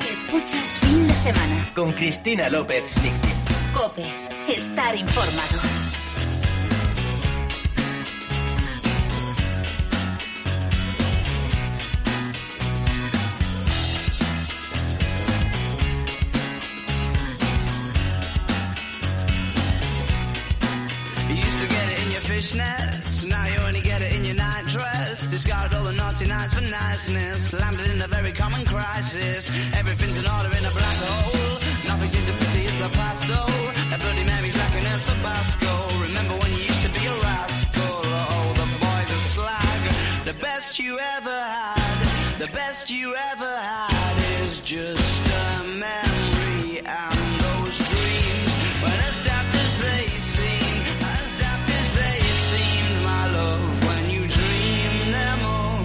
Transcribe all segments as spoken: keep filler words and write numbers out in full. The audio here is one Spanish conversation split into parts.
Escuchas Fin de Semana. Con Cristina López Snicktin. COPE. Estar informado. Fishnets, now you only get it in your night dress. Discarded all the naughty nights for niceness. Landed in a very common crisis. Everything's in order in a black hole. Nothing seems to pity is the past though. A Bloody Mary's like an El Tabasco. Remember when you used to be a rascal? Oh, the boys are slag. The best you ever had, the best you ever had is just a memory. And those dreams, when as daft as they seem, as daft as they seem, my love, when you dream them all.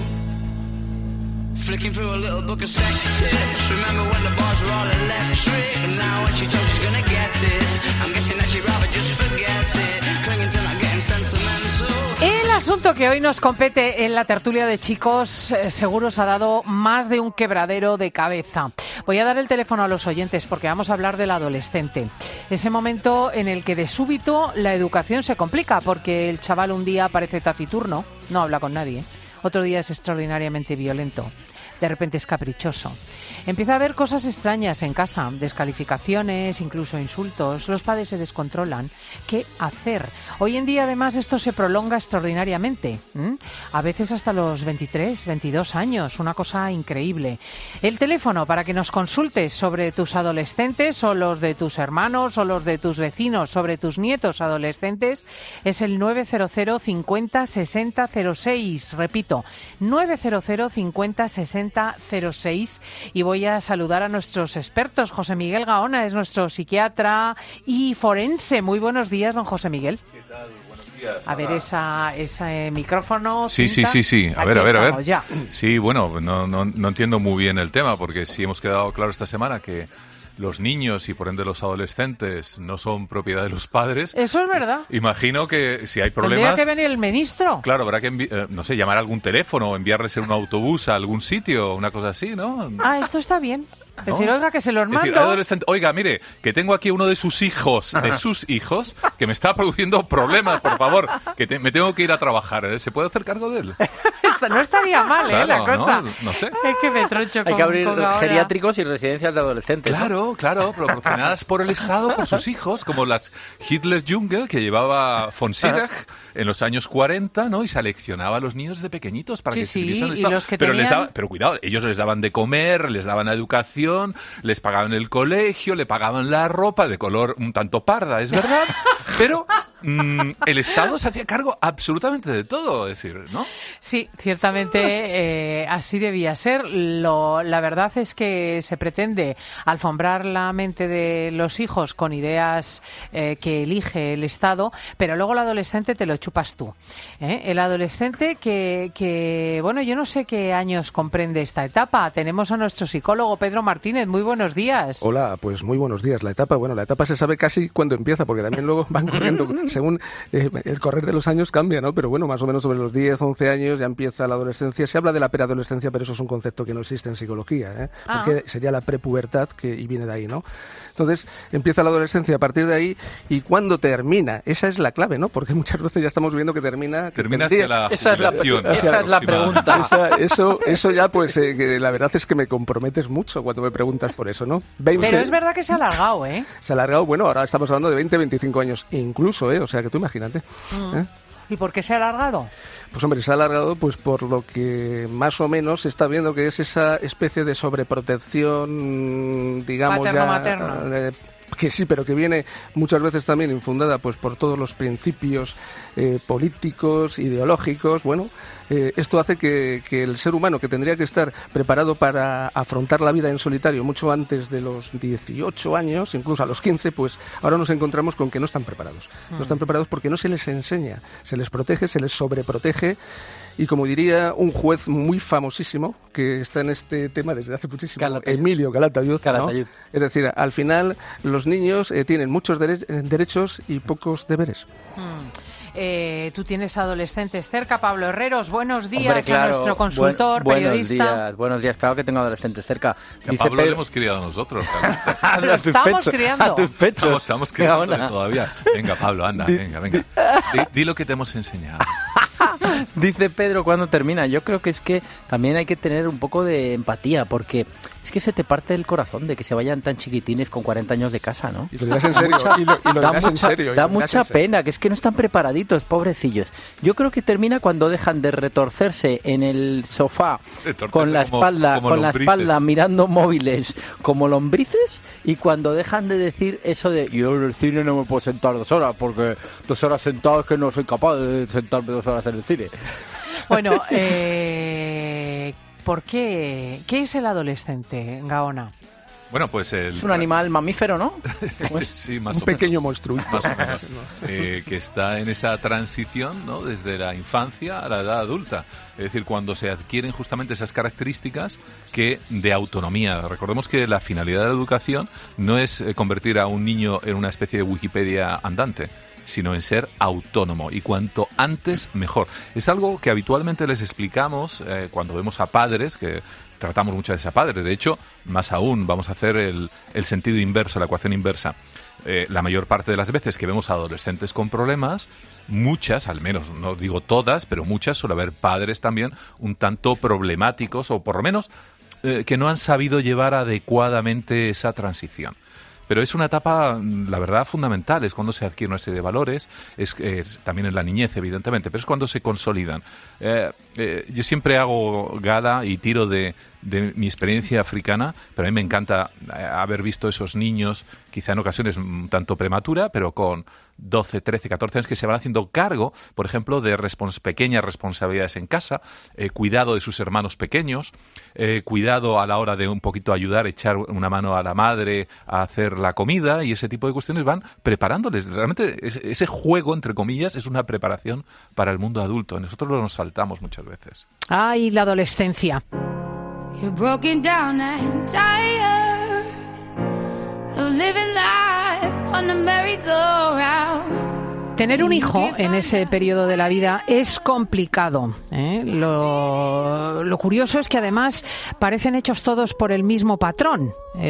Flicking through a little book of sex tips. Remember when the bars were all electric? And now when she told you she's gonna get it, I'm guessing that she'd rather just forget it. Clinging to not getting sentimental. El asunto que hoy nos compete en la tertulia de chicos eh, seguro os ha dado más de un quebradero de cabeza. Voy a dar el teléfono a los oyentes porque vamos a hablar del adolescente. Ese momento en el que de súbito la educación se complica porque el chaval un día parece taciturno, no habla con nadie. Otro día es extraordinariamente violento. De repente es caprichoso. Empieza a haber cosas extrañas en casa, descalificaciones, incluso insultos. Los padres se descontrolan. ¿Qué hacer? Hoy en día, además, esto se prolonga extraordinariamente. ¿Mm? A veces hasta los veintitrés, veintidós años. Una cosa increíble. El teléfono para que nos consultes sobre tus adolescentes o los de tus hermanos o los de tus vecinos, sobre tus nietos adolescentes, es el nueve cero cero cincuenta sesenta cero seis. Repito, nueve cero cero cincuenta sesenta cero seis. Y voy a saludar a nuestros expertos. José Miguel Gaona es nuestro psiquiatra y forense. Muy buenos días, don José Miguel. ¿Qué tal? Buenos días. A ver, esa, ese micrófono. Sí, cinta. sí, sí, sí. A Aquí ver, a ver, a estamos, ver. ya. Sí, bueno, no, no, no entiendo muy bien el tema, porque sí hemos quedado claro esta semana que los niños y por ende los adolescentes no son propiedad de los padres. Eso es verdad. Imagino que si hay problemas... Tendría que venir el ministro. Claro, habrá que, envi- eh, no sé, llamar a algún teléfono o enviarles en un autobús a algún sitio, una cosa así, ¿no? Ah, esto está bien. Es ¿No? decir, oiga, que se los Es mando. decir, adolescente, oiga, mire, que tengo aquí uno de sus hijos, de sus hijos, que me está produciendo problemas, por favor, que te- me tengo que ir a trabajar. ¿eh? ¿Se puede hacer cargo de él? Esto no estaría mal, ¿eh? La Claro, cosa. no, no sé. Es que me troncho Hay con, que abrir con ahora. geriátricos y residencias de adolescentes. ¿no? Claro, claro, proporcionadas por el Estado, por sus hijos, como las Hitler's Junge que llevaba von Schirach en los años cuarenta, ¿no? Y seleccionaba a los niños de pequeñitos para Sí, que sí, sirviesen al y Estado. los que pero, les tenían- daba, pero cuidado, ellos les daban de comer, les daban educación, les pagaban el colegio, le pagaban la ropa de color un tanto parda, es verdad, pero mm, el Estado se hacía cargo absolutamente de todo, es decir, ¿no? Sí, ciertamente eh, así debía ser. Lo, la verdad es que se pretende alfombrar la mente de los hijos con ideas eh, que elige el Estado, pero luego el adolescente te lo chupas tú. ¿eh? El adolescente que, que, bueno, yo no sé qué años comprende esta etapa. Tenemos a nuestro psicólogo Pedro Martínez. Muy buenos días. Hola, pues muy buenos días. La etapa, bueno, la etapa se sabe casi cuándo empieza, porque también luego van corriendo, según eh, el correr de los años cambia, ¿no? Pero bueno, más o menos sobre los diez, once años ya empieza la adolescencia. Se habla de la preadolescencia, pero eso es un concepto que no existe en psicología, ¿eh? Porque Ah. sería la prepubertad, que y viene de ahí, ¿no? Entonces, empieza la adolescencia a partir de ahí, y ¿cuándo termina? Esa es la clave, ¿no? Porque muchas veces ya estamos viendo que termina... que Termina tendría- hacia la Esa es la- jubilación esa es la aproximada. pregunta. Esa- eso, eso ya, pues, eh, que la verdad es que me comprometes mucho cuando me preguntas por eso, ¿no? veinte Pero es verdad que se ha alargado, ¿eh? Se ha alargado, bueno, ahora estamos hablando de veinte, veinticinco años, incluso, ¿eh? O sea, que tú imagínate. ¿eh? ¿Y por qué se ha alargado? Pues hombre, se ha alargado pues por lo que más o menos se está viendo que es esa especie de sobreprotección, digamos, Paterno-materno. ya... eh, que sí, pero que viene muchas veces también infundada pues por todos los principios eh, políticos, ideológicos. Bueno, eh, esto hace que, que el ser humano, que tendría que estar preparado para afrontar la vida en solitario mucho antes de los dieciocho años, incluso a los quince, pues ahora nos encontramos con que no están preparados. No están preparados porque no se les enseña, se les protege, se les sobreprotege. Y como diría un juez muy famosísimo, que está en este tema desde hace muchísimo, Calatayud. Emilio Calatayud, ¿no? Calatayud. Es decir, al final los niños eh, tienen muchos dere- eh, derechos y pocos deberes. Eh, tú tienes adolescentes cerca. Pablo Herreros, buenos días. Hombre, claro, a nuestro consultor, buen, periodista. Buenos días, buenos días. Claro que tengo adolescentes cerca. A Pablo Pedro... le hemos criado nosotros. a Lo tus estamos pechos, criando. A tus pechos. Estamos, estamos criando todavía. Venga, Pablo, anda, venga, venga. Di, di lo que te hemos enseñado. Dice Pedro cuando termina. Yo creo que es que también hay que tener un poco de empatía, porque es que se te parte el corazón de que se vayan tan chiquitines con cuarenta años de casa, ¿no? Y lo dirás en serio. Y lo, y lo da dirás mucha, en serio. da mucha pena, que es que no están preparaditos, pobrecillos. Yo creo que termina cuando dejan de retorcerse en el sofá con la como, espalda, como con la lombrices. espalda mirando móviles como lombrices, y cuando dejan de decir eso de yo en el cine no me puedo sentar dos horas porque dos horas sentado es que no soy capaz de sentarme dos horas en el cine. Bueno, eh, ¿por qué? ¿Qué es el adolescente, Gaona? Bueno, pues el... Es un animal mamífero, ¿no? Pues, sí, más un o pequeño menos. monstruo. Más o menos. Eh, que está en esa transición, ¿no? Desde la infancia a la edad adulta. Es decir, cuando se adquieren justamente esas características que de autonomía. Recordemos que la finalidad de la educación no es convertir a un niño en una especie de Wikipedia andante, sino en ser autónomo, y cuanto antes mejor. Es algo que habitualmente les explicamos eh, cuando vemos a padres, que tratamos muchas veces a padres. De hecho, más aún, vamos a hacer el, el sentido inverso, la ecuación inversa. Eh, la mayor parte de las veces que vemos a adolescentes con problemas, muchas, al menos, no digo todas, pero muchas, suele haber padres también un tanto problemáticos, o por lo menos eh, que no han sabido llevar adecuadamente esa transición. Pero es una etapa, la verdad, fundamental. Es cuando se adquiere una serie de valores, es, es también en la niñez, evidentemente, pero es cuando se consolidan. Eh, eh, yo siempre hago gala y tiro de, de mi experiencia africana, pero a mí me encanta haber visto esos niños, quizá en ocasiones un tanto prematura, pero con doce, trece, catorce años, que se van haciendo cargo, por ejemplo, de respons- pequeñas responsabilidades en casa, eh, cuidado de sus hermanos pequeños, eh, cuidado a la hora de un poquito ayudar, echar una mano a la madre a hacer la comida, y ese tipo de cuestiones van preparándoles. Realmente ese juego, entre comillas, es una preparación para el mundo adulto. Nosotros lo nos saltamos muchas veces. Ay, la adolescencia. You're broken down and tired of living life on a merry-go-round. Tener un hijo en ese periodo de la vida es complicado, ¿eh? Lo, lo curioso es que además parecen hechos todos por el mismo patrón.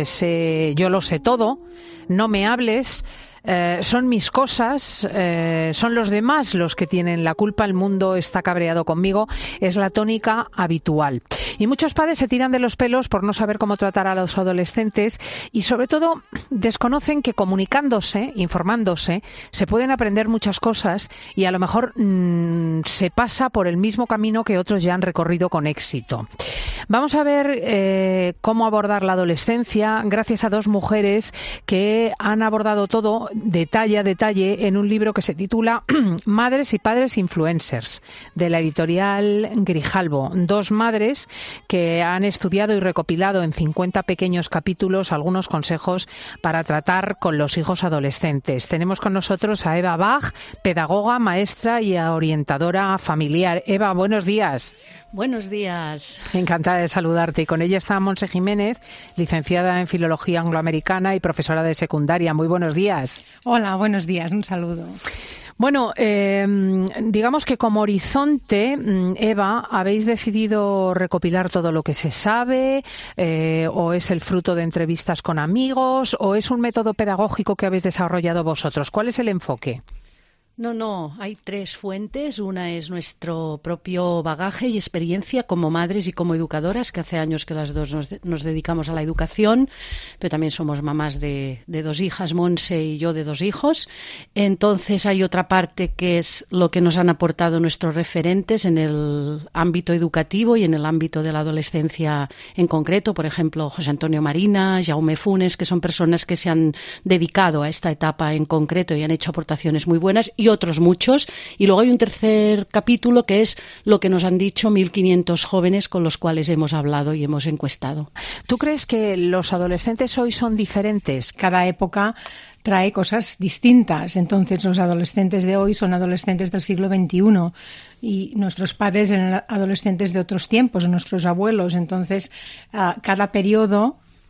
Ese yo lo sé todo, no me hables, eh, son mis cosas, eh, son los demás los que tienen la culpa, el mundo está cabreado conmigo, es la tónica habitual. Y muchos padres se tiran de los pelos por no saber cómo tratar a los adolescentes, y sobre todo desconocen que comunicándose, informándose, se pueden aprender muchas cosas, y a lo mejor mmm, se pasa por el mismo camino que otros ya han recorrido con éxito. Vamos a ver eh, cómo abordar la adolescencia gracias a dos mujeres que han abordado todo detalle a detalle en un libro que se titula Madres y Padres Influencers, de la editorial Grijalbo. Dos madres que han estudiado y recopilado en cincuenta pequeños capítulos algunos consejos para tratar con los hijos adolescentes. Tenemos con nosotros a Eva Bach, pedagoga, maestra y orientadora familiar. Eva, buenos días. Buenos días. Encantada de saludarte. Y con ella está Montse Jiménez, licenciada en Filología Angloamericana y profesora de secundaria. Muy buenos días. Hola, buenos días. Un saludo. Bueno, eh, digamos que como horizonte, Eva, ¿habéis decidido recopilar todo lo que se sabe? Eh, ¿O es el fruto de entrevistas con amigos? ¿O es un método pedagógico que habéis desarrollado vosotros? ¿Cuál es el enfoque? No, no, hay tres fuentes. Una es nuestro propio bagaje y experiencia como madres y como educadoras, que hace años que las dos nos, de, nos dedicamos a la educación, pero también somos mamás de, de dos hijas, Montse y yo de dos hijos. Entonces hay otra parte que es lo que nos han aportado nuestros referentes en el ámbito educativo y en el ámbito de la adolescencia en concreto. Por ejemplo, José Antonio Marina, Jaume Funes, que son personas que se han dedicado a esta etapa en concreto y han hecho aportaciones muy buenas, y otros muchos. Y luego hay un tercer capítulo que es lo que nos han dicho mil quinientos jóvenes con los cuales hemos hablado y hemos encuestado. ¿Tú crees que los adolescentes hoy son diferentes? Cada época trae cosas distintas. Entonces, los adolescentes de hoy son adolescentes del siglo veintiuno y nuestros padres eran adolescentes de otros tiempos, nuestros abuelos. Entonces, uh, cada periodo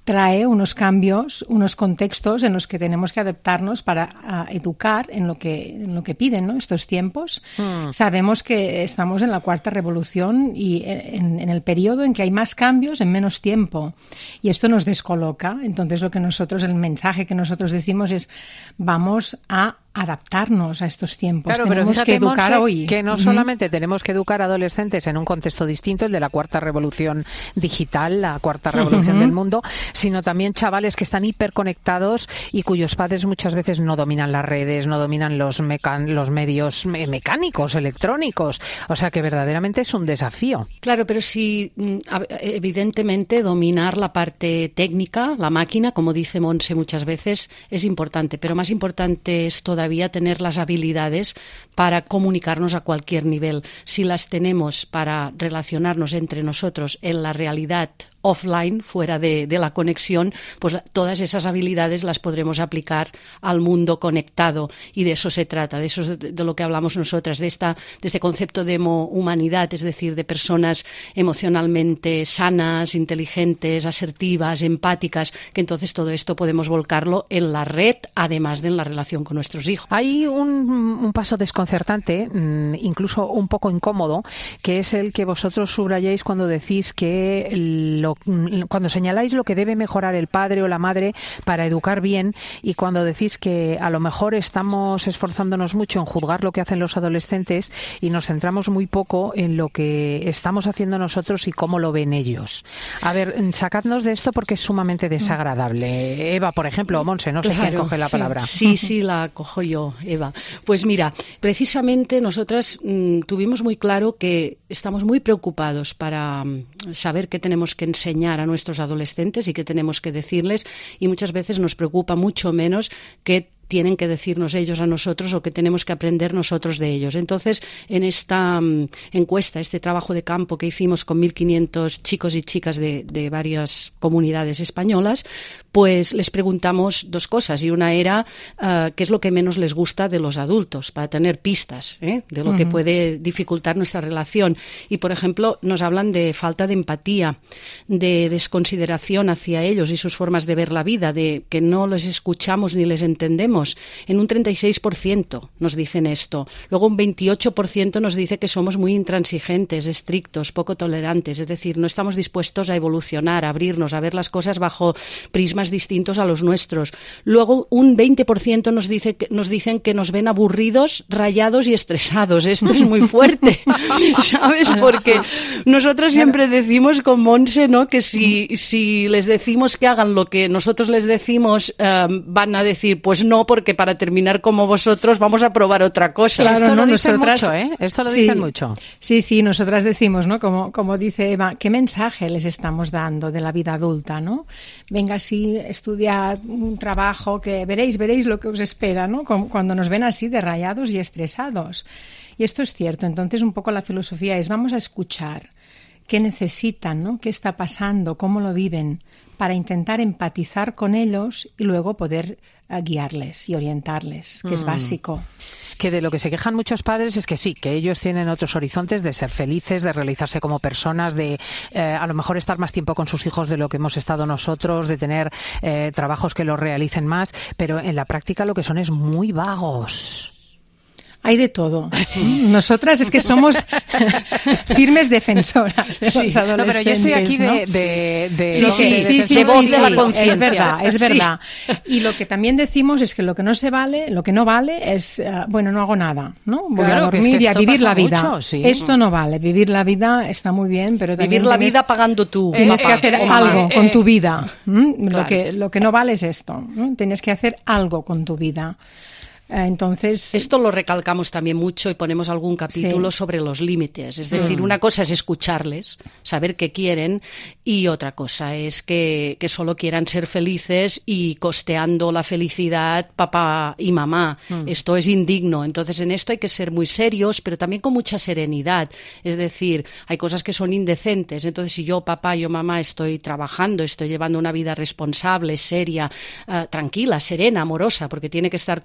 trae unos cambios, unos contextos en los que tenemos que adaptarnos para uh, educar en lo que en lo que piden, ¿no? Estos tiempos. Mm. Sabemos que estamos en la cuarta revolución y en, en el periodo en que hay más cambios en menos tiempo. Y esto nos descoloca. Entonces, lo que nosotros, el mensaje que nosotros decimos es: vamos a adaptarnos a estos tiempos. Claro, tenemos pero que educar Monse, hoy. Que no uh-huh. solamente tenemos que educar a adolescentes en un contexto distinto, el de la cuarta revolución digital, la cuarta revolución uh-huh. del mundo, sino también chavales que están hiperconectados y cuyos padres muchas veces no dominan las redes, no dominan los, mecan- los medios me- mecánicos, electrónicos. O sea que verdaderamente es un desafío. Claro, pero sí, evidentemente dominar la parte técnica, la máquina, como dice Monse muchas veces, es importante, pero más importante es todavía tener las habilidades para comunicarnos a cualquier nivel. Si las tenemos para relacionarnos entre nosotros en la realidad offline, fuera de, de la conexión, pues la, todas esas habilidades las podremos aplicar al mundo conectado, y de eso se trata, de eso es de, de lo que hablamos nosotras, de, esta, de este concepto de humanidad, es decir, de personas emocionalmente sanas, inteligentes, asertivas, empáticas, que entonces todo esto podemos volcarlo en la red, además de en la relación con nuestros hijos. Hay un, un paso desconcertante, incluso un poco incómodo, que es el que vosotros subrayáis cuando decís que lo cuando señaláis lo que debe mejorar el padre o la madre para educar bien, y cuando decís que a lo mejor estamos esforzándonos mucho en juzgar lo que hacen los adolescentes y nos centramos muy poco en lo que estamos haciendo nosotros y cómo lo ven ellos. A ver, sacadnos de esto porque es sumamente desagradable. Eva, por ejemplo, o Monse, no sé claro, quién coge la sí. palabra. Sí, sí, la cojo yo, Eva. Pues mira, precisamente nosotras mmm, tuvimos muy claro que estamos muy preocupados para mmm, saber qué tenemos que enseñar enseñar a nuestros adolescentes y qué tenemos que decirles, y muchas veces nos preocupa mucho menos que tienen que decirnos ellos a nosotros o que tenemos que aprender nosotros de ellos. Entonces, en esta um, encuesta, este trabajo de campo que hicimos con mil quinientos chicos y chicas de, de varias comunidades españolas, pues les preguntamos dos cosas, y una era uh, qué es lo que menos les gusta de los adultos, para tener pistas ¿eh? de lo uh-huh. que puede dificultar nuestra relación. Y, por ejemplo, nos hablan de falta de empatía, de desconsideración hacia ellos y sus formas de ver la vida, de que no les escuchamos ni les entendemos. En un treinta y seis por ciento nos dicen esto. Luego un veintiocho por ciento nos dice que somos muy intransigentes, estrictos, poco tolerantes. Es decir, no estamos dispuestos a evolucionar, a abrirnos, a ver las cosas bajo prismas distintos a los nuestros. Luego un veinte por ciento nos, dice que, nos dicen que nos ven aburridos, rayados y estresados. Esto es muy fuerte, ¿sabes? Porque nosotros siempre decimos con Monse, ¿no?, que si, si les decimos que hagan lo que nosotros les decimos, eh, van a decir, pues no, porque para terminar como vosotros vamos a probar otra cosa. Claro, Esto no, lo dicen nosotras, mucho, ¿eh? Esto lo sí, dicen mucho. Sí, sí, nosotras decimos, ¿no? Como, como dice Eva, ¿qué mensaje les estamos dando de la vida adulta, ¿no? Venga, sí, estudiad un trabajo que veréis, veréis lo que os espera, ¿no? Cuando nos ven así de rayados y estresados. Y esto es cierto. Entonces, un poco la filosofía es, vamos a escuchar qué necesitan, ¿no? ¿Qué está pasando? ¿Cómo lo viven? Para intentar empatizar con ellos y luego poder uh, guiarles y orientarles, que mm. es básico. Que de lo que se quejan muchos padres es que sí, que ellos tienen otros horizontes de ser felices, de realizarse como personas, de eh, a lo mejor estar más tiempo con sus hijos de lo que hemos estado nosotros, de tener eh, trabajos que los realicen más, pero en la práctica lo que son es muy vagos. Hay de todo. Nosotras es que somos firmes defensoras de sí, los adolescentes. No, pero yo estoy aquí ¿no? de, de, de, sí, de, sí, de, sí, de, sí, de sí, voz sí, de la sí, conciencia. es verdad, es sí. verdad. Y lo que también decimos es que lo que no se vale, lo que no vale es, uh, bueno, no hago nada, ¿no? Voy claro, a dormir que es que y a vivir la vida. Mucho, sí. Esto no vale. Vivir la vida está muy bien, pero también vivir la tienes, vida pagando tú. Tienes papá, que hacer mamá. algo eh, con tu vida. ¿Mm? Claro. Lo que lo que no vale es esto, ¿no? Tienes que hacer algo con tu vida. Entonces, esto lo recalcamos también mucho y ponemos algún capítulo sí. sobre los límites. Es decir, mm. una cosa es escucharles, saber qué quieren, y otra cosa es que, que solo quieran ser felices y costeando la felicidad papá y mamá. Mm. Esto es indigno. Entonces, en esto hay que ser muy serios, pero también con mucha serenidad. Es decir, hay cosas que son indecentes. Entonces, si yo, papá, yo, mamá, estoy trabajando, estoy llevando una vida responsable, seria, uh, tranquila, serena, amorosa, porque tiene que estar todo esto,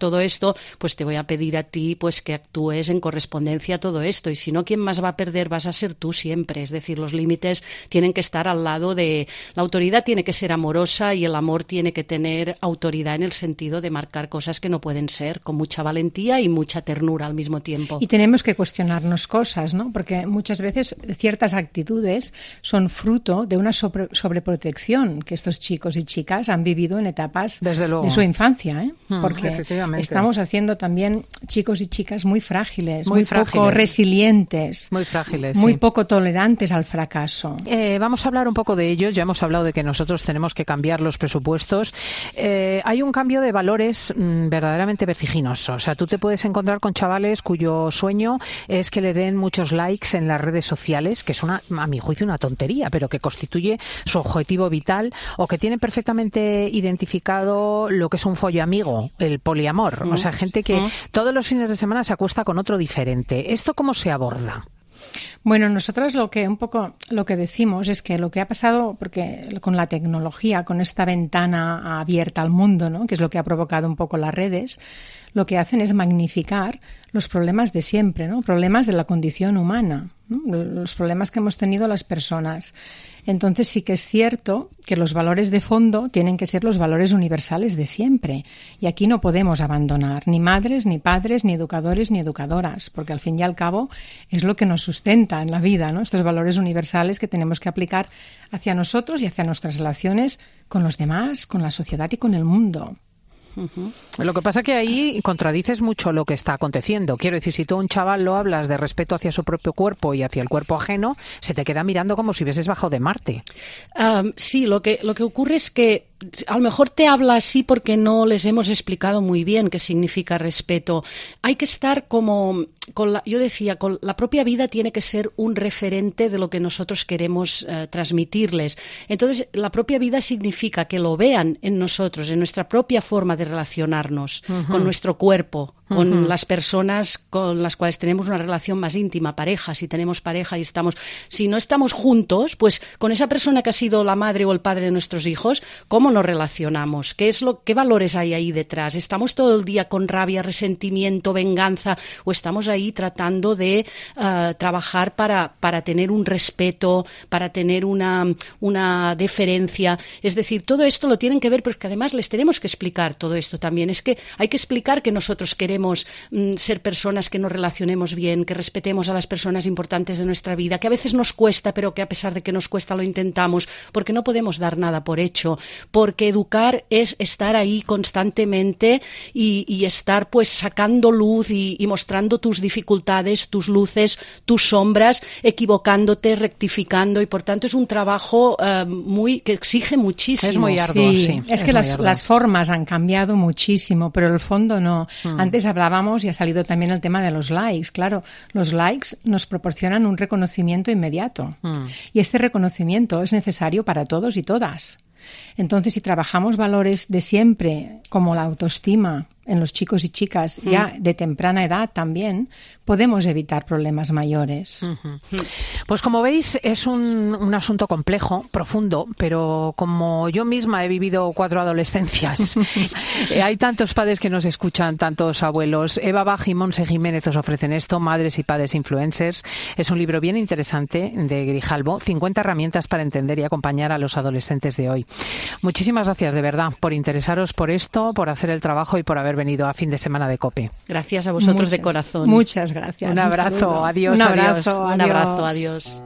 tanto, pues te voy a pedir a ti pues que actúes en correspondencia a todo esto. Y si no, ¿quién más va a perder? Vas a ser tú siempre. Es decir, los límites tienen que estar al lado de... La autoridad tiene que ser amorosa y el amor tiene que tener autoridad en el sentido de marcar cosas que no pueden ser, con mucha valentía y mucha ternura al mismo tiempo. Y tenemos que cuestionarnos cosas, ¿no? Porque muchas veces ciertas actitudes son fruto de una sobre, sobreprotección que estos chicos y chicas han vivido en etapas Desde luego. de su infancia, ¿eh? Mm, Porque estamos haciendo también chicos y chicas muy frágiles, muy, muy frágiles. poco resilientes, muy frágiles, muy sí. poco tolerantes al fracaso. Eh, vamos a hablar un poco de ellos. Ya hemos hablado de que nosotros tenemos que cambiar los presupuestos. Eh, hay un cambio de valores mmm, verdaderamente vertiginoso. O sea, tú te puedes encontrar con chavales cuyo sueño es que le den muchos likes en las redes sociales, que es una, a mi juicio, una tontería, pero que constituye su objetivo vital, o que tienen perfectamente identificado lo que es un follamigo, el poliamor. Mm. O sea, gente que mm. todos los fines de semana se acuesta con otro diferente. ¿Esto cómo se aborda? Bueno, nosotros lo que un poco lo que decimos es que lo que ha pasado, porque con la tecnología, con esta ventana abierta al mundo, ¿no?, que es lo que ha provocado un poco las redes, lo que hacen es magnificar los problemas de siempre, ¿no? Problemas de la condición humana, ¿no? Los problemas que hemos tenido las personas. Entonces sí que es cierto que los valores de fondo tienen que ser los valores universales de siempre. Y aquí no podemos abandonar ni madres, ni padres, ni educadores, ni educadoras, porque al fin y al cabo es lo que nos sustenta en la vida, ¿no? Estos valores universales que tenemos que aplicar hacia nosotros y hacia nuestras relaciones con los demás, con la sociedad y con el mundo. Uh-huh. Lo que pasa es que ahí contradices mucho lo que está aconteciendo. Quiero decir, si tú a un chaval lo hablas de respeto hacia su propio cuerpo y hacia el cuerpo ajeno, se te queda mirando como si hubieses bajado de Marte. Um, sí, lo que, lo que ocurre es que a lo mejor te habla así porque no les hemos explicado muy bien qué significa respeto. Hay que estar como, con la, yo decía, con la propia vida tiene que ser un referente de lo que nosotros queremos uh, transmitirles. Entonces, la propia vida significa que lo vean en nosotros, en nuestra propia forma de relacionarnos uh-huh. con nuestro cuerpo, con uh-huh. las personas con las cuales tenemos una relación más íntima, pareja, si tenemos pareja y estamos... Si no estamos juntos, pues con esa persona que ha sido la madre o el padre de nuestros hijos, ¿cómo nos relacionamos? ¿Qué es lo, qué valores hay ahí detrás? ¿Estamos todo el día con rabia, resentimiento, venganza, o estamos ahí tratando de uh, trabajar para, para tener un respeto, para tener una, una deferencia? Es decir, todo esto lo tienen que ver, pero es que además les tenemos que explicar todo esto también. Es que hay que explicar que nosotros queremos mm, ser personas que nos relacionemos bien, que respetemos a las personas importantes de nuestra vida, que a veces nos cuesta, pero que a pesar de que nos cuesta lo intentamos, porque no podemos dar nada por hecho, porque educar es estar ahí constantemente y, y estar pues sacando luz y, y mostrando tus dificultades, tus luces, tus sombras, equivocándote, rectificando, y por tanto es un trabajo uh, muy que exige muchísimo. Es muy arduo, sí. sí. Es, es que las, las formas han cambiado muchísimo, pero el fondo no. Mm. Antes hablábamos, y ha salido también el tema de los likes. Claro, los likes nos proporcionan un reconocimiento inmediato. Mm. Y este reconocimiento es necesario para todos y todas. Entonces, si trabajamos valores de siempre, como la autoestima en los chicos y chicas, mm. ya de temprana edad también, podemos evitar problemas mayores. Uh-huh. Pues como veis, es un, un asunto complejo, profundo, pero como yo misma he vivido cuatro adolescencias, hay tantos padres que nos escuchan, tantos abuelos. Eva Bach y Monse Jiménez os ofrecen esto, Madres y Padres Influencers. Es un libro bien interesante de Grijalbo, cincuenta herramientas para entender y acompañar a los adolescentes de hoy. Muchísimas gracias, de verdad, por interesaros por esto, por hacer el trabajo y por haber venido a Fin de Semana de COPE. Gracias a vosotros muchas, de corazón. Muchas gracias. Un abrazo, un adiós, un abrazo, adiós. adiós. Un abrazo, adiós.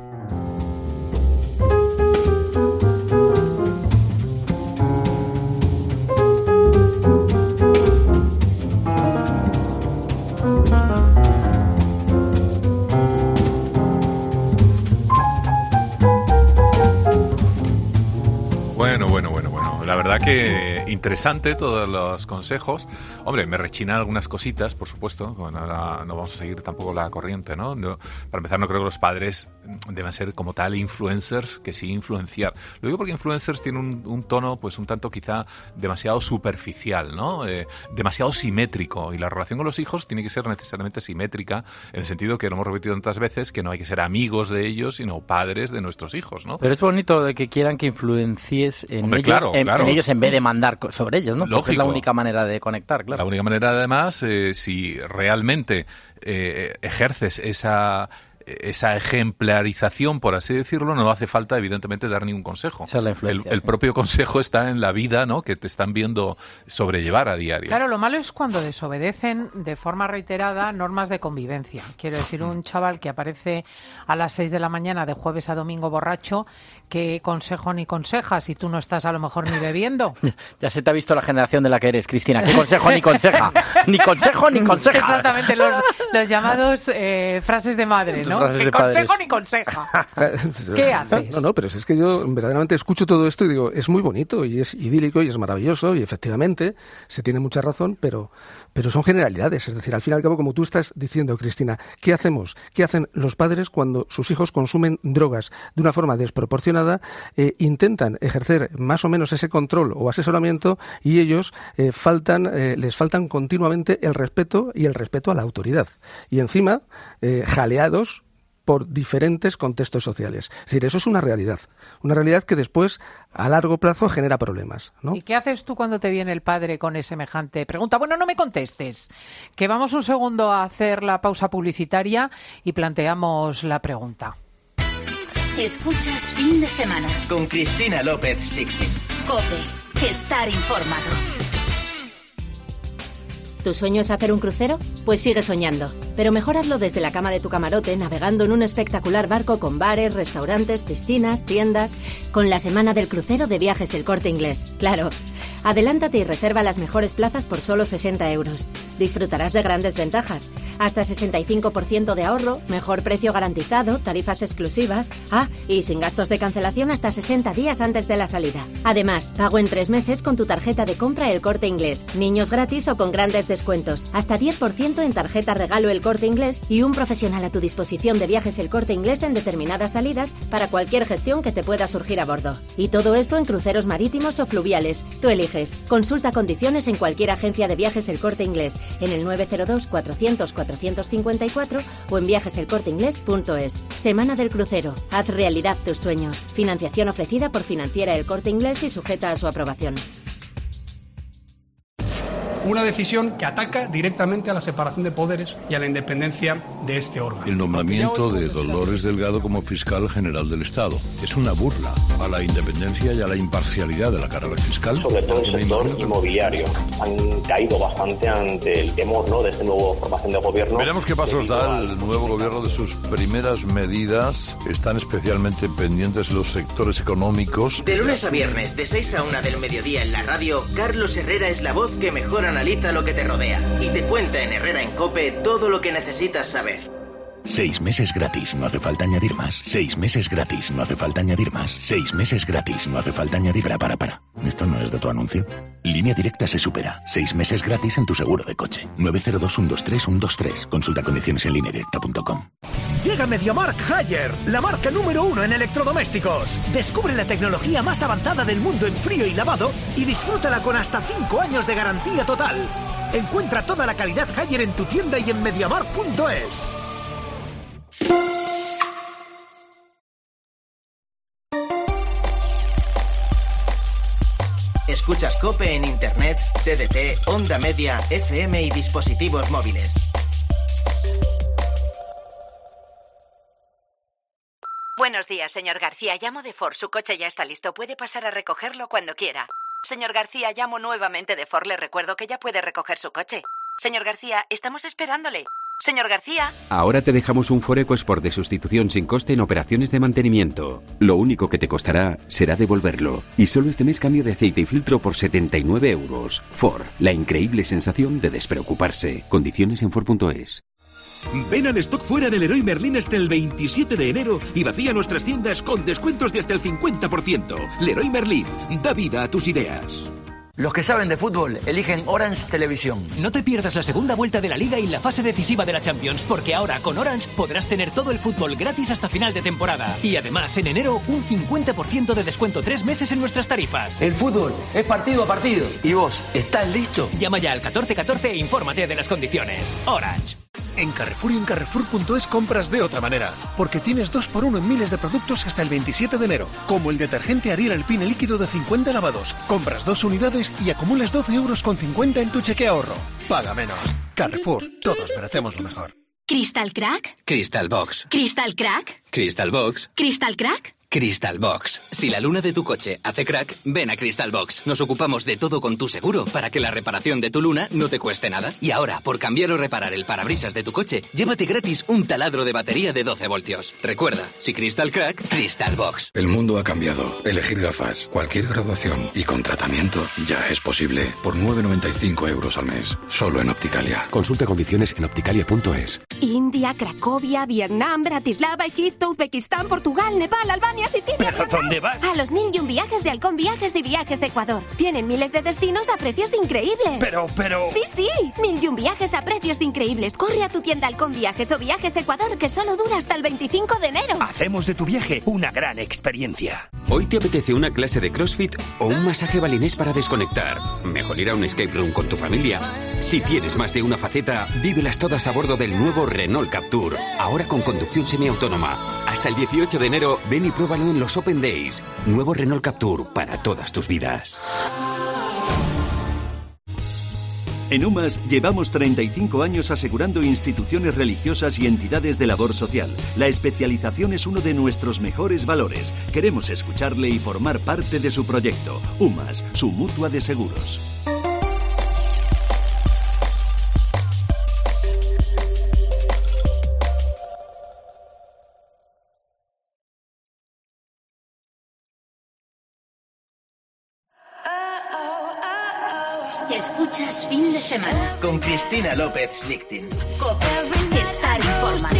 Bueno, bueno, bueno, bueno. La verdad que interesante todos los consejos. Hombre, me rechinan algunas cositas, por supuesto. Bueno, ahora no vamos a seguir tampoco la corriente, ¿no? No, para empezar, no creo que los padres deban ser como tal influencers, que sí influenciar. Lo digo porque influencers tiene un, un tono, pues un tanto quizá demasiado superficial, ¿no? Eh, demasiado simétrico. Y la relación con los hijos tiene que ser necesariamente simétrica, en el sentido que lo hemos repetido tantas veces, que no hay que ser amigos de ellos, sino padres de nuestros hijos, ¿no? Pero es bonito de que quieran que influencies en Hombre, ellos claro, en, claro. claro. en ellos en vez de mandar sobre ellos, ¿no? Lógico. Porque es la única manera de conectar, claro. La única manera, además, eh, si realmente eh, ejerces esa... esa ejemplarización, por así decirlo, no hace falta, evidentemente, dar ningún consejo. Esa es la influencia, el, el sí. propio consejo está en la vida, ¿no?, que te están viendo sobrellevar a diario. Claro, lo malo es cuando desobedecen de forma reiterada normas de convivencia. Quiero decir, un chaval que aparece a las seis de la mañana de jueves a domingo borracho, ¿qué consejo ni consejas si tú no estás a lo mejor ni bebiendo? Ya se te ha visto la generación de la que eres, Cristina. ¿Qué consejo ni conseja? Ni consejo ni conseja. Exactamente, los, los llamados eh, frases de madre, ¿no? ¿Qué consejo ni conseja? ¿Qué haces? No, no, pero es que yo verdaderamente escucho todo esto y digo, es muy bonito y es idílico y es maravilloso y efectivamente se tiene mucha razón, pero, pero son generalidades. Es decir, al fin y al cabo, como tú estás diciendo, Cristina, ¿qué hacemos? ¿Qué hacen los padres cuando sus hijos consumen drogas de una forma desproporcionada? Eh, intentan ejercer más o menos ese control o asesoramiento y ellos eh, faltan, eh, les faltan continuamente el respeto y el respeto a la autoridad. Y encima, eh, jaleados por diferentes contextos sociales. Es decir, eso es una realidad. Una realidad que después, a largo plazo, genera problemas, ¿no? ¿Y qué haces tú cuando te viene el padre con semejante pregunta? Bueno, no me contestes, que vamos un segundo a hacer la pausa publicitaria y planteamos la pregunta. Escuchas Fin de Semana. Con Cristina López Sticktin. COPE. Estar informado. ¿Tu sueño es hacer un crucero? Pues sigue soñando. Pero mejor hazlo desde la cama de tu camarote, navegando en un espectacular barco con bares, restaurantes, piscinas, tiendas. Con la semana del crucero de Viajes El Corte Inglés. Claro. Adelántate y reserva las mejores plazas por solo sesenta euros. Disfrutarás de grandes ventajas. Hasta sesenta y cinco por ciento de ahorro, mejor precio garantizado, tarifas exclusivas. Ah, y sin gastos de cancelación hasta sesenta días antes de la salida. Además, pago en tres meses con tu tarjeta de compra El Corte Inglés. Niños gratis o con grandes descuentos. Hasta diez por ciento en tarjeta regalo El Corte Inglés y un profesional a tu disposición de Viajes El Corte Inglés en determinadas salidas para cualquier gestión que te pueda surgir a bordo. Y todo esto en cruceros marítimos o fluviales. Tú eliges. Consulta condiciones en cualquier agencia de Viajes El Corte Inglés, en el nueve cero dos, cuatrocientos, cuatrocientos cincuenta y cuatro o en viajes el corte inglés punto es. Semana del crucero. Haz realidad tus sueños. Financiación ofrecida por Financiera El Corte Inglés y sujeta a su aprobación. Una decisión que ataca directamente a la separación de poderes y a la independencia de este órgano. El nombramiento de Dolores Delgado como fiscal general del Estado es una burla a la independencia y a la imparcialidad de la carrera fiscal. Sobre todo el sector inmobiliario. Han caído bastante ante el temor, ¿no?, de esta nueva formación de gobierno. Veremos qué pasos da el nuevo gobierno de sus primeras medidas. Están especialmente pendientes los sectores económicos. De lunes a viernes, de seis a una del mediodía en la radio, Carlos Herrera es la voz que mejor analiza lo que te rodea y te cuenta en Herrera en COPE todo lo que necesitas saber. Seis meses gratis, no hace falta añadir más. Seis meses gratis, no hace falta añadir más. Seis meses gratis, no hace falta añadir... Para, para, para. ¿Esto no es de tu anuncio? Línea Directa se supera. Seis meses gratis en tu seguro de coche. nueve cero dos, uno dos tres, uno dos tres. Consulta condiciones en línea directa punto com. Llega MediaMarkt Haier, la marca número uno en electrodomésticos. Descubre la tecnología más avanzada del mundo en frío y lavado y disfrútala con hasta cinco años de garantía total. Encuentra toda la calidad Haier en tu tienda y en mediamarkt punto es. Escuchas COPE en Internet, T D T, Onda Media, F M y dispositivos móviles. Buenos días, señor García. Llamo de Ford. Su coche ya está listo. Puede pasar a recogerlo cuando quiera. Señor García, llamo nuevamente de Ford. Le recuerdo que ya puede recoger su coche. Señor García, estamos esperándole. Señor García. Ahora te dejamos un Ford EcoSport de sustitución sin coste en operaciones de mantenimiento. Lo único que te costará será devolverlo. Y solo este mes cambio de aceite y filtro por setenta y nueve euros. Ford, la increíble sensación de despreocuparse. Condiciones en Ford punto es. Ven al stock fuera del Leroy Merlin hasta el veintisiete de enero y vacía nuestras tiendas con descuentos de hasta el cincuenta por ciento. Leroy Merlin, da vida a tus ideas. Los que saben de fútbol eligen Orange Televisión. No te pierdas la segunda vuelta de la Liga y la fase decisiva de la Champions, porque ahora con Orange podrás tener todo el fútbol gratis hasta final de temporada. Y además, en enero, un cincuenta por ciento de descuento tres meses en nuestras tarifas. El fútbol es partido a partido. ¿Y vos, estás listo? Llama ya al catorce catorce e infórmate de las condiciones. Orange. En Carrefour y en Carrefour punto es compras de otra manera, porque tienes dos por uno en miles de productos hasta el veintisiete de enero, como el detergente Ariel Alpine líquido de cincuenta lavados. Compras dos unidades y acumulas doce euros con cincuenta en tu cheque ahorro. Paga menos. Carrefour, todos merecemos lo mejor. ¿Crystal Crack? Crystal Box. ¿Crystal Crack? Crystal Box. ¿Crystal Crack? Crystal Box. Si la luna de tu coche hace crack, ven a Crystal Box. Nos ocupamos de todo con tu seguro para que la reparación de tu luna no te cueste nada. Y ahora, por cambiar o reparar el parabrisas de tu coche, llévate gratis un taladro de batería de doce voltios. Recuerda, si Crystal Crack, Crystal Box. El mundo ha cambiado. Elegir gafas, cualquier graduación y con tratamiento ya es posible. Por nueve con noventa y cinco euros al mes. Solo en Opticalia. Consulta condiciones en opticalia punto es. India, Cracovia, Vietnam, Bratislava, Egipto, Uzbekistán, Portugal, Nepal, Albania, Sicilia... ¿Pero dónde vas? A los mil y un viajes de Halcón Viajes y Viajes Ecuador. Tienen miles de destinos a precios increíbles. Pero, pero... Sí, sí, mil y un viajes a precios increíbles. Corre a tu tienda Halcón Viajes o Viajes Ecuador, que solo dura hasta el veinticinco de enero. Hacemos de tu viaje una gran experiencia. ¿Hoy te apetece una clase de CrossFit o un masaje balinés para desconectar? Mejor ir a un escape room con tu familia. Si tienes más de una faceta, vívelas todas a bordo del nuevo Renault Captur. Ahora con conducción semiautónoma. Hasta el dieciocho de enero, ven y pruébalo en los Open Days. Nuevo Renault Captur para todas tus vidas. En UMAS llevamos treinta y cinco años asegurando instituciones religiosas y entidades de labor social. La especialización es uno de nuestros mejores valores. Queremos escucharle y formar parte de su proyecto. UMAS, su mutua de seguros. Escuchas Fin de Semana con Cristina López Schlichting. COPE. Estar informado.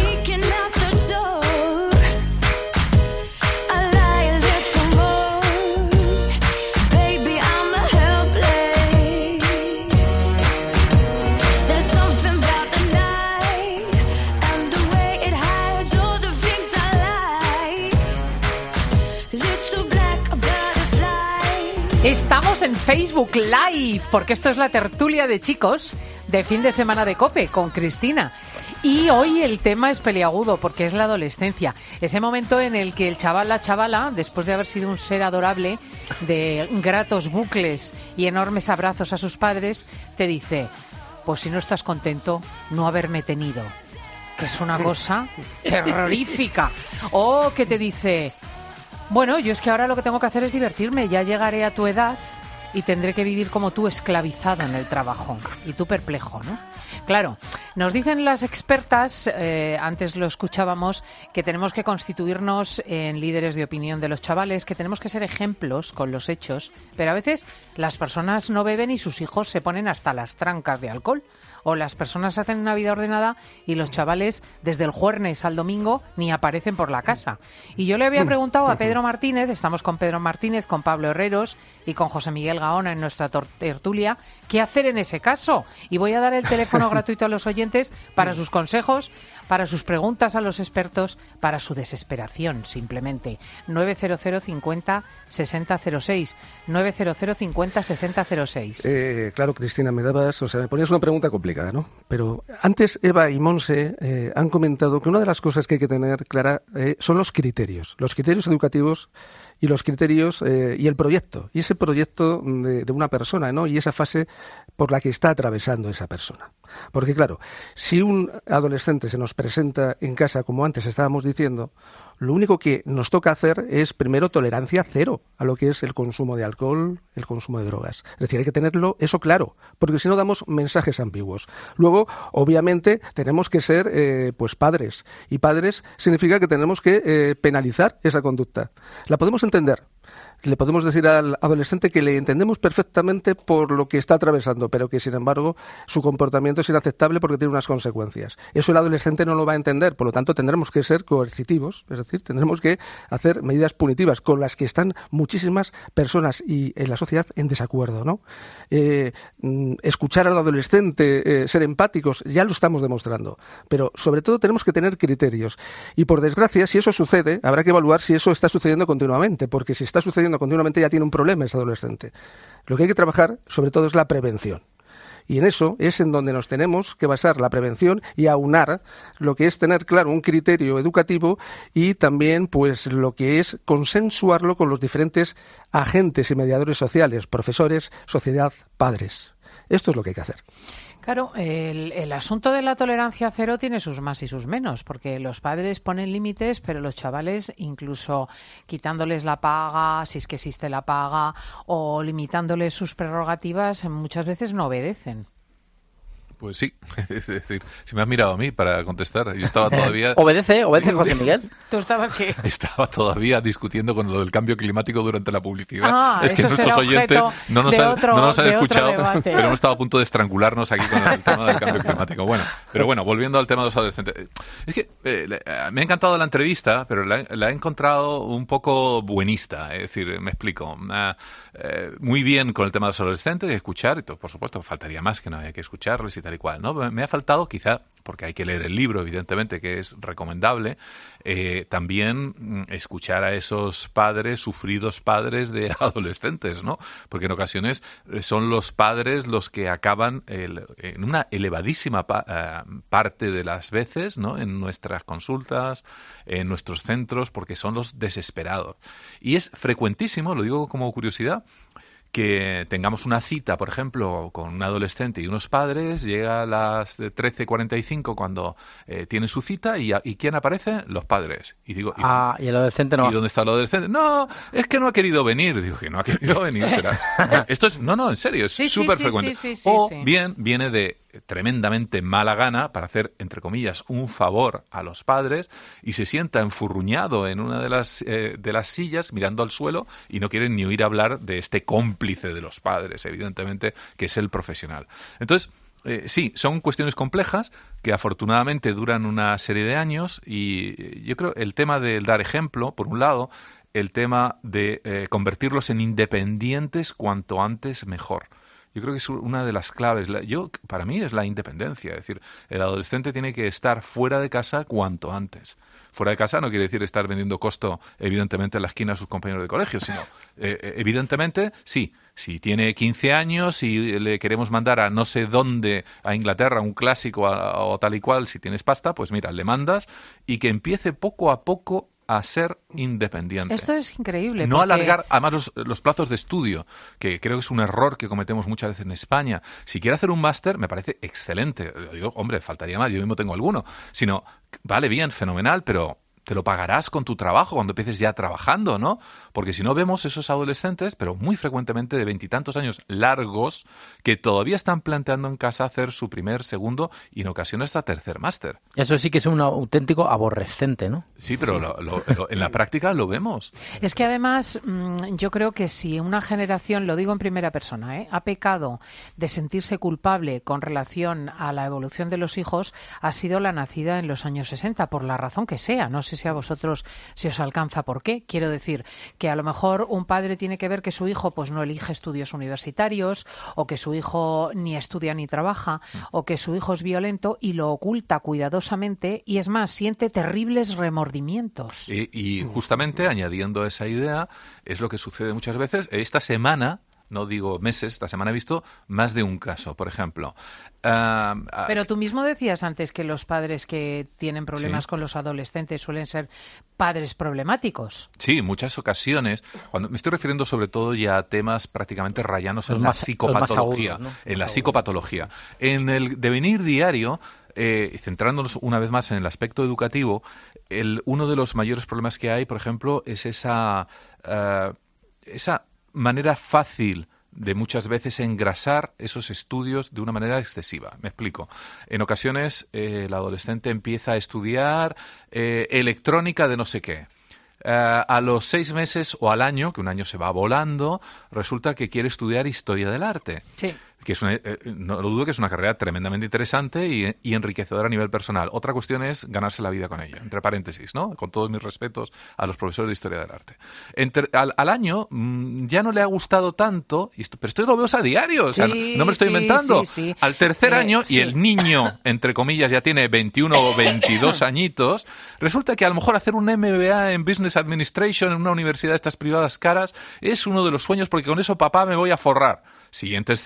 Estamos en Facebook Live, porque esto es la tertulia de chicos de Fin de Semana de COPE con Cristina. Y hoy el tema es peliagudo, porque es la adolescencia. Ese momento en el que el chaval, la chavala, después de haber sido un ser adorable, de gratos bucles y enormes abrazos a sus padres, te dice, pues si no estás contento, no haberme tenido. Que es una cosa terrorífica. O que te dice... Bueno, yo es que ahora lo que tengo que hacer es divertirme. Ya llegaré a tu edad y tendré que vivir como tú, esclavizado en el trabajo. Y tú perplejo, ¿no? Claro, nos dicen las expertas, eh, antes lo escuchábamos, que tenemos que constituirnos en líderes de opinión de los chavales, que tenemos que ser ejemplos con los hechos, pero a veces las personas no beben y sus hijos se ponen hasta las trancas de alcohol. O las personas hacen una vida ordenada y los chavales, desde el jueves al domingo, ni aparecen por la casa. Y yo le había preguntado a Pedro Martínez, estamos con Pedro Martínez, con Pablo Herreros y con José Miguel Gaona en nuestra tertulia, ¿qué hacer en ese caso? Y voy a dar el teléfono gratuito a los oyentes para sus consejos, para sus preguntas a los expertos, para su desesperación, simplemente. nueve cero cero cincuenta sesenta cero seis, nueve cero cero cincuenta sesenta cero seis. Eh, claro, Cristina, me dabas, o sea, me ponías una pregunta complicada, ¿no? Pero antes Eva y Monse eh, han comentado que una de las cosas que hay que tener clara eh, son los criterios, los criterios educativos y los criterios eh, y el proyecto, y ese proyecto de, de una persona, ¿no? Y esa fase por la que está atravesando esa persona. Porque claro, si un adolescente se nos presenta en casa, como antes estábamos diciendo, lo único que nos toca hacer es primero tolerancia cero a lo que es el consumo de alcohol, el consumo de drogas. Es decir, hay que tenerlo eso claro, porque si no damos mensajes ambiguos. Luego, obviamente, tenemos que ser eh, pues padres, y padres significa que tenemos que eh, penalizar esa conducta. La podemos entender. Le podemos decir al adolescente que le entendemos perfectamente por lo que está atravesando, pero que, sin embargo, su comportamiento es inaceptable porque tiene unas consecuencias. Eso el adolescente no lo va a entender, por lo tanto, tendremos que ser coercitivos, es decir, tendremos que hacer medidas punitivas con las que están muchísimas personas y en la sociedad en desacuerdo, ¿no? Eh, escuchar al adolescente, eh, ser empáticos, ya lo estamos demostrando, pero sobre todo tenemos que tener criterios. Y por desgracia, si eso sucede, habrá que evaluar si eso está sucediendo continuamente, porque si está sucediendo continuamente ya tiene un problema ese adolescente. Lo que hay que trabajar, sobre todo, es la prevención. Y en eso es en donde nos tenemos que basar la prevención y aunar lo que es tener claro un criterio educativo y también pues lo que es consensuarlo con los diferentes agentes y mediadores sociales, profesores, sociedad, padres. Esto es lo que hay que hacer. Claro, el, el asunto de la tolerancia cero tiene sus más y sus menos, porque los padres ponen límites, pero los chavales, incluso quitándoles la paga, si es que existe la paga, o limitándoles sus prerrogativas, muchas veces no obedecen. Pues sí, es decir, si me has mirado a mí para contestar, yo estaba todavía... Obedece, obedece, José Miguel. ¿Tú estabas qué? Estaba todavía discutiendo con lo del cambio climático durante la publicidad. Ah, es que nuestros oyentes no nos, han, otro, no nos han escuchado, pero hemos estado a punto de estrangularnos aquí con el tema del cambio climático. Bueno, pero bueno, volviendo al tema de los adolescentes. Es que eh, me ha encantado la entrevista, pero la, la he encontrado un poco buenista. Es decir, me explico. Uh, eh, muy bien con el tema de los adolescentes, escuchar, y todo, por supuesto, faltaría más que no haya que escucharles y tal y cual, ¿no? Me ha faltado, quizá, porque hay que leer el libro, evidentemente, que es recomendable, eh, también escuchar a esos padres, sufridos padres de adolescentes, ¿no? Porque en ocasiones son los padres los que acaban el, en una elevadísima pa, uh, parte de las veces, ¿no? En nuestras consultas, en nuestros centros, porque son los desesperados. Y es frecuentísimo, lo digo como curiosidad, que tengamos una cita, por ejemplo, con un adolescente y unos padres, llega a las trece cuarenta y cinco cuando eh, tienen su cita y, ¿y quién aparece? Los padres. Y digo, ¿y, ah, ¿y el adolescente no? ¿Y dónde está el adolescente? No, es que no ha querido venir. Digo, que no ha querido venir, será. Esto es, no, no, en serio, es súper sí, sí, frecuente. Sí, sí, sí, o sí. bien viene de tremendamente mala gana para hacer, entre comillas, un favor a los padres y se sienta enfurruñado en una de las, eh, de las sillas mirando al suelo y no quieren ni oír hablar de este cómplice de los padres, evidentemente, que es el profesional. Entonces, eh, sí, son cuestiones complejas que afortunadamente duran una serie de años y yo creo el tema del dar ejemplo, por un lado, el tema de eh, convertirlos en independientes cuanto antes mejor. Yo creo que es una de las claves. Yo, para mí es la independencia. Es decir, el adolescente tiene que estar fuera de casa cuanto antes. Fuera de casa no quiere decir estar vendiendo costo, evidentemente, en la esquina a sus compañeros de colegio, sino, eh, evidentemente, sí, si tiene quince años y le queremos mandar a no sé dónde, a Inglaterra, un clásico a, o tal y cual, si tienes pasta, pues mira, le mandas y que empiece poco a poco a ser independiente. Esto es increíble. No porque... alargar, además, los, los plazos de estudio, que creo que es un error que cometemos muchas veces en España. Si quiere hacer un máster, me parece excelente. Digo, hombre, faltaría más, yo mismo tengo alguno. Sino, vale, bien, fenomenal, pero te lo pagarás con tu trabajo cuando empieces ya trabajando, ¿no? Porque si no vemos esos adolescentes, pero muy frecuentemente de veintitantos años largos, que todavía están planteando en casa hacer su primer, segundo y en ocasiones hasta tercer máster. Eso sí que es un auténtico aborrecente, ¿no? Sí, pero lo, lo, lo, en la práctica lo vemos. Es que además yo creo que si una generación, lo digo en primera persona, ¿eh? ha pecado de sentirse culpable con relación a la evolución de los hijos, ha sido la nacida en los años sesenta, por la razón que sea. No sé si a vosotros se os alcanza por qué. Quiero decir que a lo mejor un padre tiene que ver que su hijo pues no elige estudios universitarios, o que su hijo ni estudia ni trabaja, o que su hijo es violento y lo oculta cuidadosamente y es más, siente terribles remordimientos. Y, y justamente añadiendo a esa idea, es lo que sucede muchas veces. Esta semana, no digo meses, esta semana he visto más de un caso, por ejemplo. Uh, uh, Pero tú mismo decías antes que los padres que tienen problemas ¿sí? con los adolescentes suelen ser padres problemáticos. Sí, en muchas ocasiones. Cuando me estoy refiriendo sobre todo ya a temas prácticamente rayanos en más, la psicopatología. Agudos, ¿no? En la psicopatología. En el devenir diario, eh, centrándonos una vez más en el aspecto educativo, el, uno de los mayores problemas que hay, por ejemplo, es esa, uh, esa manera fácil de muchas veces engrasar esos estudios de una manera excesiva. Me explico. En ocasiones eh, el adolescente empieza a estudiar eh, electrónica de no sé qué. Uh, a los seis meses o al año, que un año se va volando, resulta que quiere estudiar Historia del Arte. Sí. Que es una, eh, no lo dudo que es una carrera tremendamente interesante y, y enriquecedora a nivel personal. Otra cuestión es ganarse la vida con ella, entre paréntesis, ¿no? Con todos mis respetos a los profesores de Historia del Arte. Entre, al, al año mmm, ya no le ha gustado tanto, y esto, pero esto lo veo a diario, o sea, sí, no, no me lo estoy sí, inventando. Sí, sí. Al tercer eh, año, sí. y el niño, entre comillas, ya tiene veintiuno o veintidós añitos, resulta que a lo mejor hacer un M B A en Business Administration en una universidad de estas privadas caras es uno de los sueños, porque con eso papá me voy a forrar. Siguiente escena, ya tiene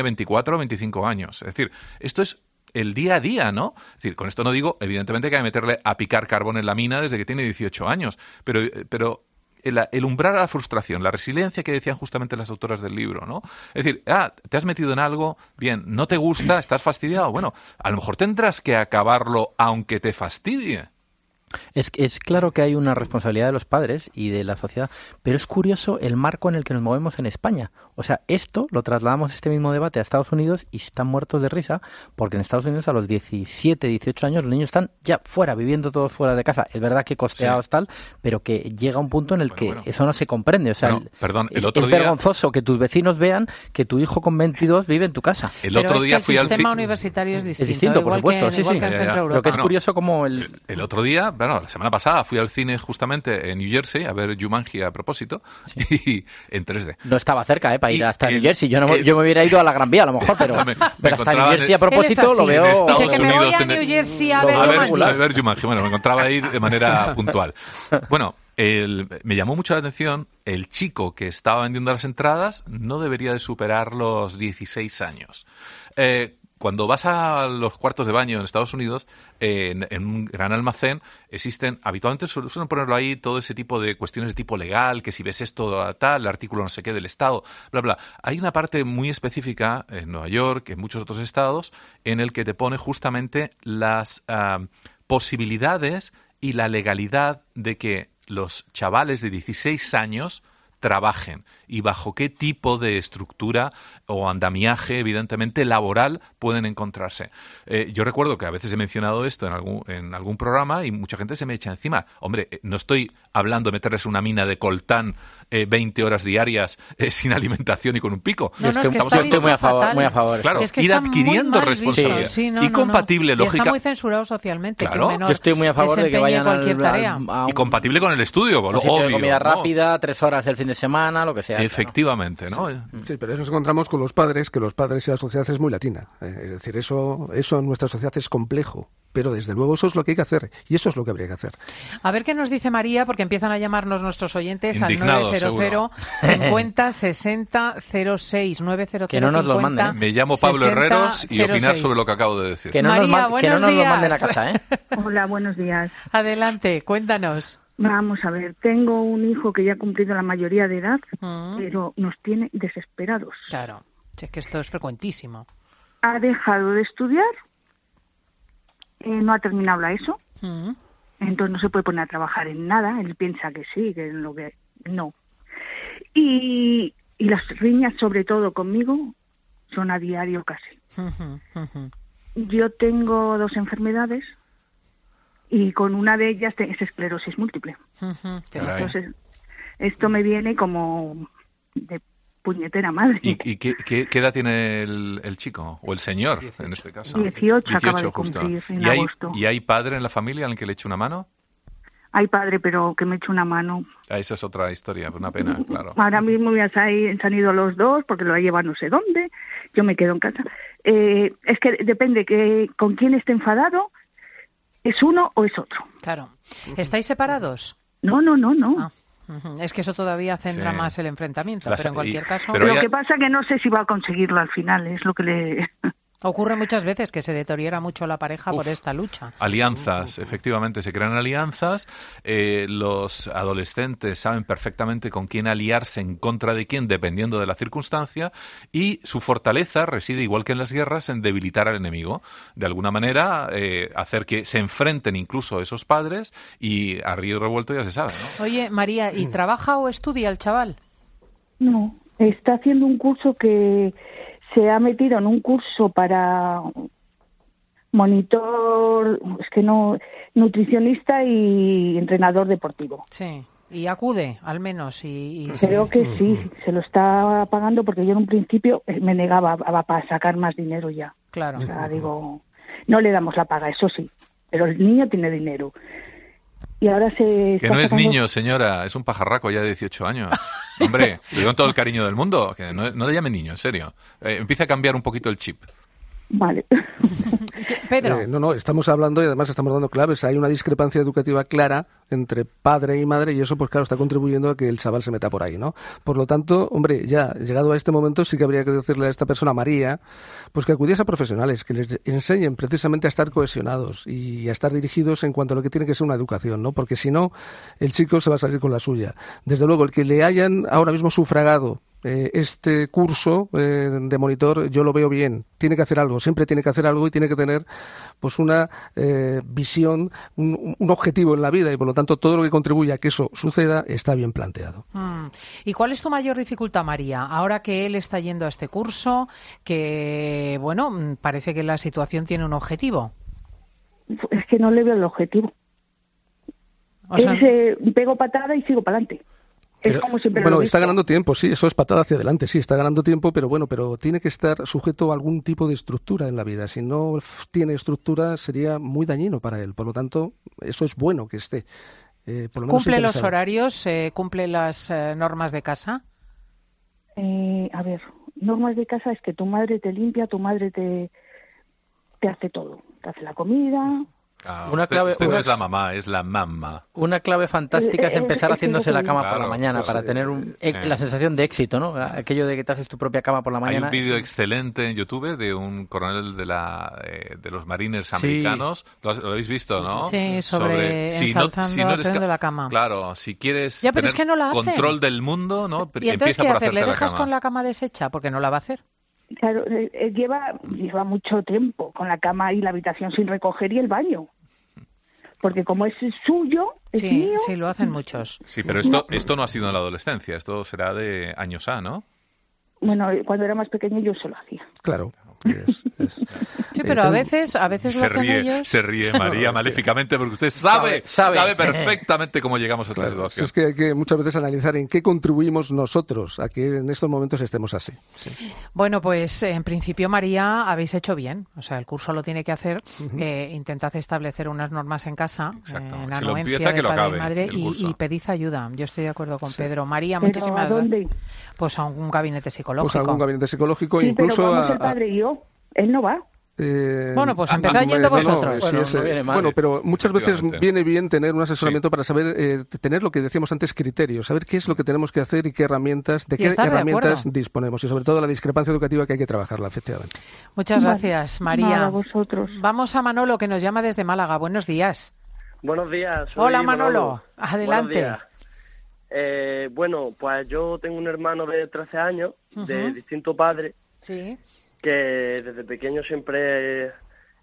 veinticuatro o veinticinco años. Es decir, esto es el día a día, ¿no? Es decir, con esto no digo, evidentemente, que hay que meterle a picar carbón en la mina desde que tiene dieciocho años, pero, pero el, el umbral a la frustración, la resiliencia que decían justamente las autoras del libro, ¿no? Es decir, ah, te has metido en algo, bien, no te gusta, estás fastidiado, bueno, a lo mejor tendrás que acabarlo aunque te fastidie. Es, es claro que hay una responsabilidad de los padres y de la sociedad, pero es curioso el marco en el que nos movemos en España. O sea, esto lo trasladamos, este mismo debate, a Estados Unidos y están muertos de risa porque en Estados Unidos a los diecisiete, dieciocho años los niños están ya fuera, viviendo todos fuera de casa. Es verdad que costeados sí. tal, pero que llega un punto en el bueno, que bueno. eso no se comprende. O sea, bueno, el, perdón, el es, otro es día... vergonzoso que tus vecinos vean que tu hijo con veintidós vive en tu casa. El otro pero día es que fui el al sistema ci... universitario es distinto, es distinto igual por supuesto, que, sí, igual sí. que en Ya, ya. Centro Europa. Lo que es no, curioso como el... el... El otro día, bueno, la semana pasada fui al cine justamente en New Jersey a ver Jumanji a propósito sí. y en tres D. No estaba cerca, ¿eh? Para ir y hasta el, New Jersey. Yo, no, el, yo me hubiera ido a la Gran Vía a lo mejor, pero, me, pero hasta New Jersey a propósito lo veo... En Estados Dice que Unidos, me voy a en New el, Jersey a a ver Jumanji. A ver Jumanji. Bueno, me encontraba ahí de manera puntual. Bueno, el, me llamó mucho la atención, el chico que estaba vendiendo las entradas no debería de superar los dieciséis años. Eh, Cuando vas a los cuartos de baño en Estados Unidos, eh, en, en un gran almacén, existen, habitualmente suelen ponerlo ahí todo ese tipo de cuestiones de tipo legal, que si ves esto tal, el artículo no sé qué del Estado, bla, bla. Hay una parte muy específica en Nueva York, en muchos otros estados, en el que te pone justamente las uh, posibilidades y la legalidad de que los chavales de dieciséis años trabajen y bajo qué tipo de estructura o andamiaje, evidentemente, laboral pueden encontrarse. Eh, yo recuerdo que a veces he mencionado esto en algún, en algún programa y mucha gente se me echa encima. Hombre, no estoy hablando de meterles una mina de coltán eh, veinte horas diarias eh, sin alimentación y con un pico. No, no, estoy, es que yo estoy muy a favor. Muy a favor. Claro, es que ir adquiriendo responsabilidad. Sí, no, y no, compatible, no. lógica. Y está muy censurado socialmente. Claro, que un menor yo estoy muy a favor de que vayan cualquier al, tarea. al, a un, y compatible con el estudio, un lo sitio obvio. de comida ¿no? rápida, tres horas el fin de semana, lo que sea. Efectivamente, ¿no? Sí, pero eso nos encontramos con los padres, que los padres y la sociedad es muy latina. Eh, es decir, eso, eso en nuestra sociedad es complejo, pero desde luego eso es lo que hay que hacer y eso es lo que habría que hacer. A ver qué nos dice María, porque empiezan a llamarnos nuestros oyentes Indignados, al nueve cero cero, cincuenta, sesenta, cero seis, nueve cero cero, que no nos cincuenta, los manden, ¿eh? Me llamo Pablo sesenta, Herreros y opinar cero seis. sobre lo que acabo de decir. Que no María, nos, man, que no nos lo manden a casa, ¿eh? Hola, buenos días. Adelante, cuéntanos. Vamos a ver, tengo un hijo que ya ha cumplido la mayoría de edad, mm. pero nos tiene desesperados. Claro, es que esto es frecuentísimo. Ha dejado de estudiar, eh, no ha terminado la ESO, mm. entonces no se puede poner a trabajar en nada, él piensa que sí, que en lo que no. Y, y las riñas, sobre todo conmigo, son a diario casi. Uh-huh, uh-huh. Yo tengo dos enfermedades, y con una de ellas es esclerosis múltiple. Uh-huh. Entonces, esto me viene como de puñetera madre. ¿Y, y qué, qué, qué edad tiene el, el chico? O el señor, dieciocho. En este caso. dieciocho, dieciocho acaba de justo. cumplir en ¿Y hay, agosto. ¿Y hay padre en la familia al que le eche una mano? Hay padre, pero que me eche una mano. Ah, esa es otra historia, una pena, claro. Ahora mismo ya se han ido los dos porque lo ha llevado no sé dónde. Yo me quedo en casa. Eh, es que depende que con quién esté enfadado. ¿Es uno o es otro? Claro. ¿Estáis separados? No, no, no, no. Ah, uh-huh. Es que eso todavía centra sí. más el enfrentamiento, Las, pero en cualquier y, caso... Pero lo ella... que pasa es que no sé si va a conseguirlo al final, es lo que le... Ocurre muchas veces que se deteriora mucho la pareja Uf, por esta lucha. Alianzas, efectivamente, se crean alianzas. Eh, los adolescentes saben perfectamente con quién aliarse en contra de quién, dependiendo de la circunstancia, y su fortaleza reside, igual que en las guerras, en debilitar al enemigo. De alguna manera, eh, hacer que se enfrenten incluso esos padres y a río revuelto ya se sabe, ¿no? Oye, María, ¿y trabaja o estudia el chaval? No, está haciendo un curso que... se ha metido en un curso para monitor, es que no, nutricionista y entrenador deportivo. Sí, y acude, al menos. Y, y Creo sí. que sí, se lo está pagando porque yo en un principio me negaba a, a sacar más dinero ya. Claro. O sea, digo, no le damos la paga, eso sí, pero el niño tiene dinero. Y ahora se que no es sacando... niño, señora, es un pajarraco ya de dieciocho años. Hombre, le doy todo el cariño del mundo, que no, no le llame niño, en serio. Eh, empieza a cambiar un poquito el chip. Vale. Pedro. Eh, no, no, estamos hablando y además estamos dando claves. Hay una discrepancia educativa clara entre padre y madre y eso, pues claro, está contribuyendo a que el chaval se meta por ahí, ¿no? Por lo tanto, hombre, ya llegado a este momento sí que habría que decirle a esta persona, María, pues que acudiese a profesionales, que les enseñen precisamente a estar cohesionados y a estar dirigidos en cuanto a lo que tiene que ser una educación, ¿no? Porque si no, el chico se va a salir con la suya. Desde luego, el que le hayan ahora mismo sufragado Eh, este curso eh, de monitor, yo lo veo bien. Tiene que hacer algo, siempre tiene que hacer algo y tiene que tener pues una eh, visión, un, un objetivo en la vida y por lo tanto todo lo que contribuya a que eso suceda está bien planteado. Mm. ¿Y cuál es tu mayor dificultad, María? Ahora que él está yendo a este curso, que bueno, parece que la situación tiene un objetivo. Es que no le veo el objetivo. O sea, es, eh, pego patada y sigo para adelante. Es Pero, como siempre bueno, lo he está visto. ganando tiempo, sí, eso es patada hacia adelante, sí, está ganando tiempo, pero bueno, pero tiene que estar sujeto a algún tipo de estructura en la vida. Si no f- tiene estructura, sería muy dañino para él. Por lo tanto, eso es bueno que esté. Eh, por lo menos ¿Cumple los interesado. horarios? Eh, ¿Cumple las eh, normas de casa? Eh, a ver, normas de casa es que tu madre te limpia, tu madre te, te hace todo. Te hace la comida. Ah, Una usted, clave- usted no una- es la mamá, es la mamá. Una clave fantástica es Eh, eh, empezar es haciéndose eso la que cama digo. por la Claro, mañana pues, para eh, tener un, sí. eh, la sensación de éxito, ¿no? Aquello de que te haces tu propia cama por la Hay mañana. un vídeo excelente en YouTube de un coronel de la eh, de los marines Sí. americanos. ¿Lo, has- lo habéis visto, no? Sí, sobre si no, ensalzando, si no eres haciendo ca- la cama. Claro, si quieres Ya, pero tener es que no la hacen. control del mundo, ¿no? ¿Y entonces Empieza qué por haces? ¿Le hacerte la dejas cama. con la cama deshecha? Porque no la va a hacer. Claro, eh, eh, lleva, lleva mucho tiempo con la cama y la habitación sin recoger y el baño. Porque como es suyo, es Sí, mío. sí, lo hacen muchos. Sí, pero esto, esto no ha sido en la adolescencia, esto será de años A, ¿no? Bueno, eh, cuando era más pequeño yo se lo hacía. Claro. Es, es, Sí, pero eh, a ten- veces, a veces lo Se hacen ríe, ellos. se ríe María maléficamente porque usted sabe, Sabe, sabe, sabe. perfectamente cómo llegamos a esta Claro, situación. es que hay que muchas veces analizar en qué contribuimos nosotros a que en estos momentos estemos así. Sí. Bueno, pues en principio, María, habéis hecho bien. O sea, el curso lo tiene que hacer. Eh, intentad establecer unas normas en casa, Exacto. eh, en Si lo anuencia empieza, de que lo padre y acabe, madre, el y, curso. y pedid ayuda. Yo estoy de acuerdo con Sí. Pedro. María, Pero muchísimas ¿a dónde? gracias. Pues a un gabinete psicológico. Pues algún gabinete psicológico, Sí, incluso pero vamos a, el padre y yo. Él no va. Eh, Bueno, pues ah, empezad ah, yendo no, no, vosotros. sí, Bueno, es, no eh, viene mal. bueno, pero muchas veces Efectivamente. viene bien tener un asesoramiento para saber, eh, tener lo que decíamos antes, criterios, saber qué es lo que tenemos que hacer y qué herramientas, de Y qué estar de herramientas acuerdo. disponemos y sobre todo la discrepancia educativa que hay que trabajarla, efectivamente. Muchas Vale. gracias, Nada, María. a vosotros. Vamos a Manolo, que nos llama desde Málaga. Buenos días. Buenos días. soy Hola, Manolo. Buenos Adelante. días. Eh, bueno, pues yo tengo un hermano de trece años, de Ujú. distinto padre, Sí. que desde pequeño siempre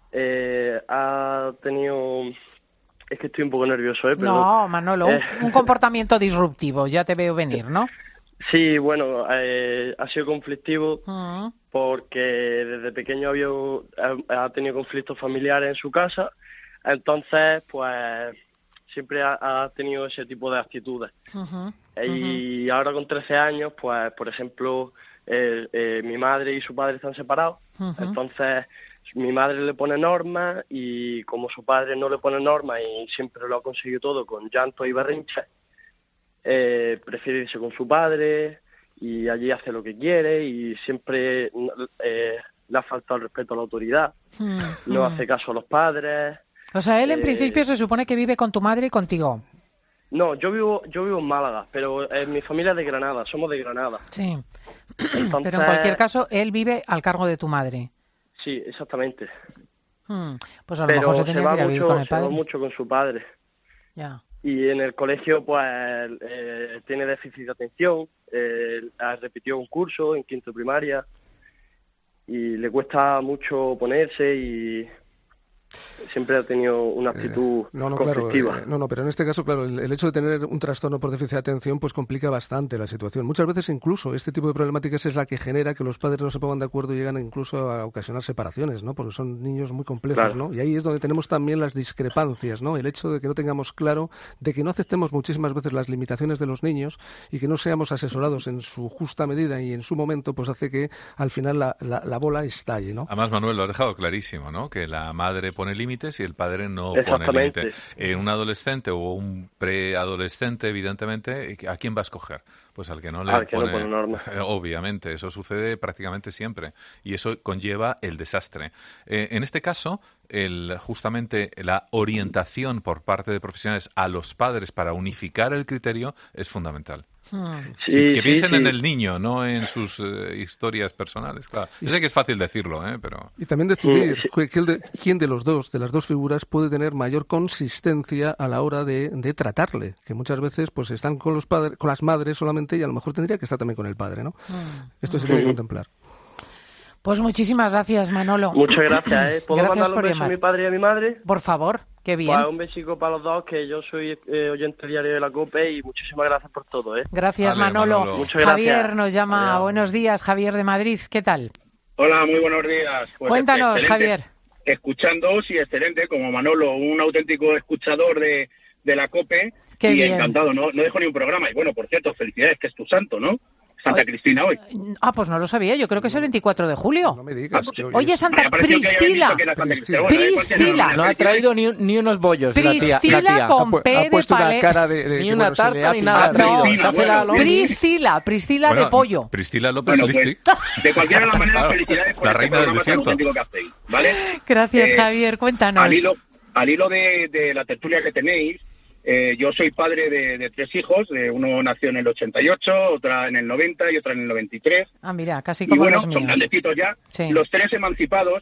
eh, ha tenido... Es que estoy un poco nervioso, ¿eh? Pero, No, Manolo, un- eh, un comportamiento disruptivo. Ya te veo venir, ¿no? Sí, bueno, eh, ha sido conflictivo Mm. porque desde pequeño había, ha ha tenido conflictos familiares en su casa, entonces, pues, siempre ha, ha tenido ese tipo de actitudes. Ujú. Y ahora con trece años, pues, por ejemplo, eh, eh, mi madre y su padre están separados, Ujú. entonces mi madre le pone normas y como su padre no le pone normas y siempre lo ha conseguido todo con llanto y berrinches, eh, prefiere irse con su padre y allí hace lo que quiere y siempre eh, le ha faltado el respeto a la autoridad, Mm, no mm. hace caso a los padres. O sea, él en eh, principio se supone que vive con tu madre y contigo. No, yo vivo yo vivo en Málaga, pero eh, mi familia es de Granada, somos de Granada. Sí. Entonces, Pero en cualquier caso, él vive al cargo de tu madre. Sí, exactamente. Mm, Pues a lo Pero mejor se se tenía va que ir a vivir mucho, con el se va padre. mucho con su padre. Ya. Y en el colegio, pues, eh, tiene déficit de atención, eh, ha repetido un curso en quinto de primaria y le cuesta mucho ponerse y siempre ha tenido una actitud No, no, claro, conflictiva. eh, no, no, pero en este caso, claro, el, el hecho de tener un trastorno por déficit de atención pues complica bastante la situación. Muchas veces incluso este tipo de problemáticas es la que genera que los padres no se pongan de acuerdo y llegan incluso a ocasionar separaciones, ¿no? Porque son niños muy complejos, Claro. ¿no? Y ahí es donde tenemos también las discrepancias, ¿no? El hecho de que no tengamos claro, de que no aceptemos muchísimas veces las limitaciones de los niños y que no seamos asesorados en su justa medida y en su momento, pues hace que al final la, la, la bola estalle, ¿no? Además, Manuel, lo has dejado clarísimo, ¿no? Que la madre pone límites y el padre no pone límites. En un adolescente o un preadolescente, evidentemente, ¿a quién va a escoger? Pues al que no le al que pone, no pone norma. Obviamente, eso sucede prácticamente siempre y eso conlleva el desastre. Eh, en este caso, el, justamente la orientación por parte de profesionales a los padres para unificar el criterio es fundamental. Hmm. Sí, sí, que piensen sí, sí. en el niño, no en sus eh, historias personales. Claro. Yo sé que es fácil decirlo, ¿eh? Pero... Y también decidir sí. quién, de, quién de los dos, de las dos figuras, puede tener mayor consistencia a la hora de, de tratarle. Que muchas veces pues están con los padres, con las madres solamente y a lo mejor tendría que estar también con el padre, ¿no? Hmm. Esto se tiene que contemplar. Pues muchísimas gracias, Manolo. Muchas gracias, ¿eh? ¿Puedo gracias mandarle un beso llamar. a mi padre y a mi madre? Por favor, qué bien. Pues un besico para los dos, que yo soy eh, oyente diario de la COPE y muchísimas gracias por todo, ¿eh? Gracias, vale, Manolo. Manolo. Muchas Javier gracias. nos llama. Adiós. Buenos días, Javier de Madrid. ¿Qué tal? Hola, muy buenos días. Pues Cuéntanos, excelente. Javier. Escuchándoos y excelente, como Manolo, un auténtico escuchador de, de la COPE. Qué y bien. encantado, no, no dejo ni un programa. Y bueno, por cierto, felicidades, que es tu santo, ¿no? Santa Hoy... Cristina hoy. Ah, pues no lo sabía, yo creo que es el veinticuatro de julio. No me digas. que hoy Oye, es... Santa Priscila. Priscila. Priscila. No ha traído ni, ni unos bollos la tía. Priscila la tía. con Ha, pu- P ha de puesto palé. una cara de... de Ni que, una bueno, se le tarta ha ni nada ha pillado. traído. Priscila, Se hace la bueno, lombriz. Priscila, Priscila Bueno, de pollo. Priscila López Bueno, pues, Listic. de cualquier de las maneras, Claro, felicidades por la este reina del programa tan desierto. auténtico que hacéis, ¿vale? Gracias, Eh, Javier. Cuéntanos. Al hilo, al hilo de, de la tertulia que tenéis, eh, yo soy padre de, de tres hijos, de uno nació en el ochenta y ocho, otra en el noventa y otra en el noventa y tres. Ah, mira, casi Y como bueno, los son míos. grandecitos ya, Sí. los tres emancipados.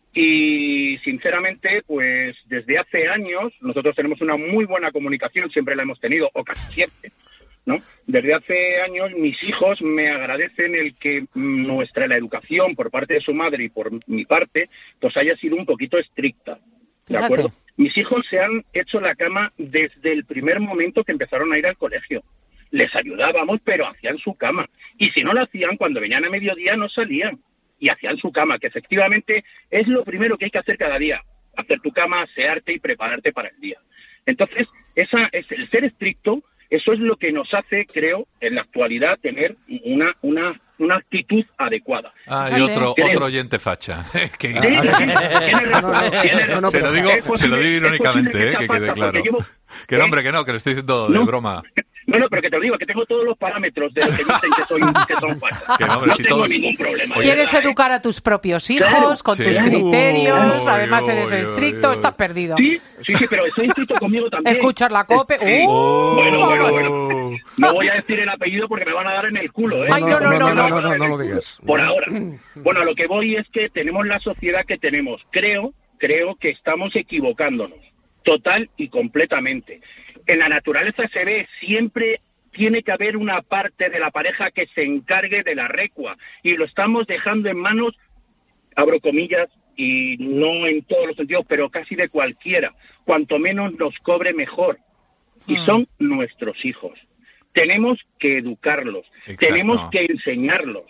Y sinceramente, pues desde hace años nosotros tenemos una muy buena comunicación, siempre la hemos tenido, o casi siempre, ¿no? Desde hace años mis hijos me agradecen el que nuestra la educación por parte de su madre y por mi parte, pues haya sido un poquito estricta, ¿de Fíjate. acuerdo? Mis hijos se han hecho la cama desde el primer momento que empezaron a ir al colegio. Les ayudábamos, pero hacían su cama. Y si no lo hacían, cuando venían a mediodía no salían. Y hacían su cama, que efectivamente es lo primero que hay que hacer cada día. Hacer tu cama, asearte y prepararte para el día. Entonces, esa es el ser estricto, eso es lo que nos hace, creo, en la actualidad, tener una, una, una actitud adecuada. Ah, y Vale. otro, Creo. otro oyente facha. Que- Sí, sí, sí, tiene razón, tiene no, no, razón. se lo digo, Es se lo posible- digo es irónicamente, posible eh, que sea quede falsa, claro. porque llevo- Que no, hombre, que no, que lo estoy diciendo de No. broma. No, no, pero que te lo digo, que tengo todos los parámetros de lo que dicen que, soy, que son falsas. Que no, hombre, no si tengo todos- ningún problema. Oye, Quieres ¿verdad, eh? educar a tus propios hijos Claro. con Sí. tus criterios, Uy, además uy, eres uy, estricto, uy. estás perdido. Sí, sí, sí, pero estoy estricto conmigo también. Escuchar la COPE. Sí. ¡Uh! Bueno, bueno, bueno. No voy a decir el apellido porque me van a dar en el culo, ¿eh? Ay, no, no, no, no, no, no, no lo digas. Por ahora. Bueno, a lo que voy es que tenemos la sociedad que tenemos. Creo, creo que estamos equivocándonos. Total y completamente. En la naturaleza se ve siempre tiene que haber una parte de la pareja que se encargue de la recua y lo estamos dejando en manos, abro comillas, y no en todos los sentidos, pero casi de cualquiera. Cuanto menos nos cobre, mejor. Y Hmm. son nuestros hijos. Tenemos que educarlos, Exacto. tenemos que enseñarlos.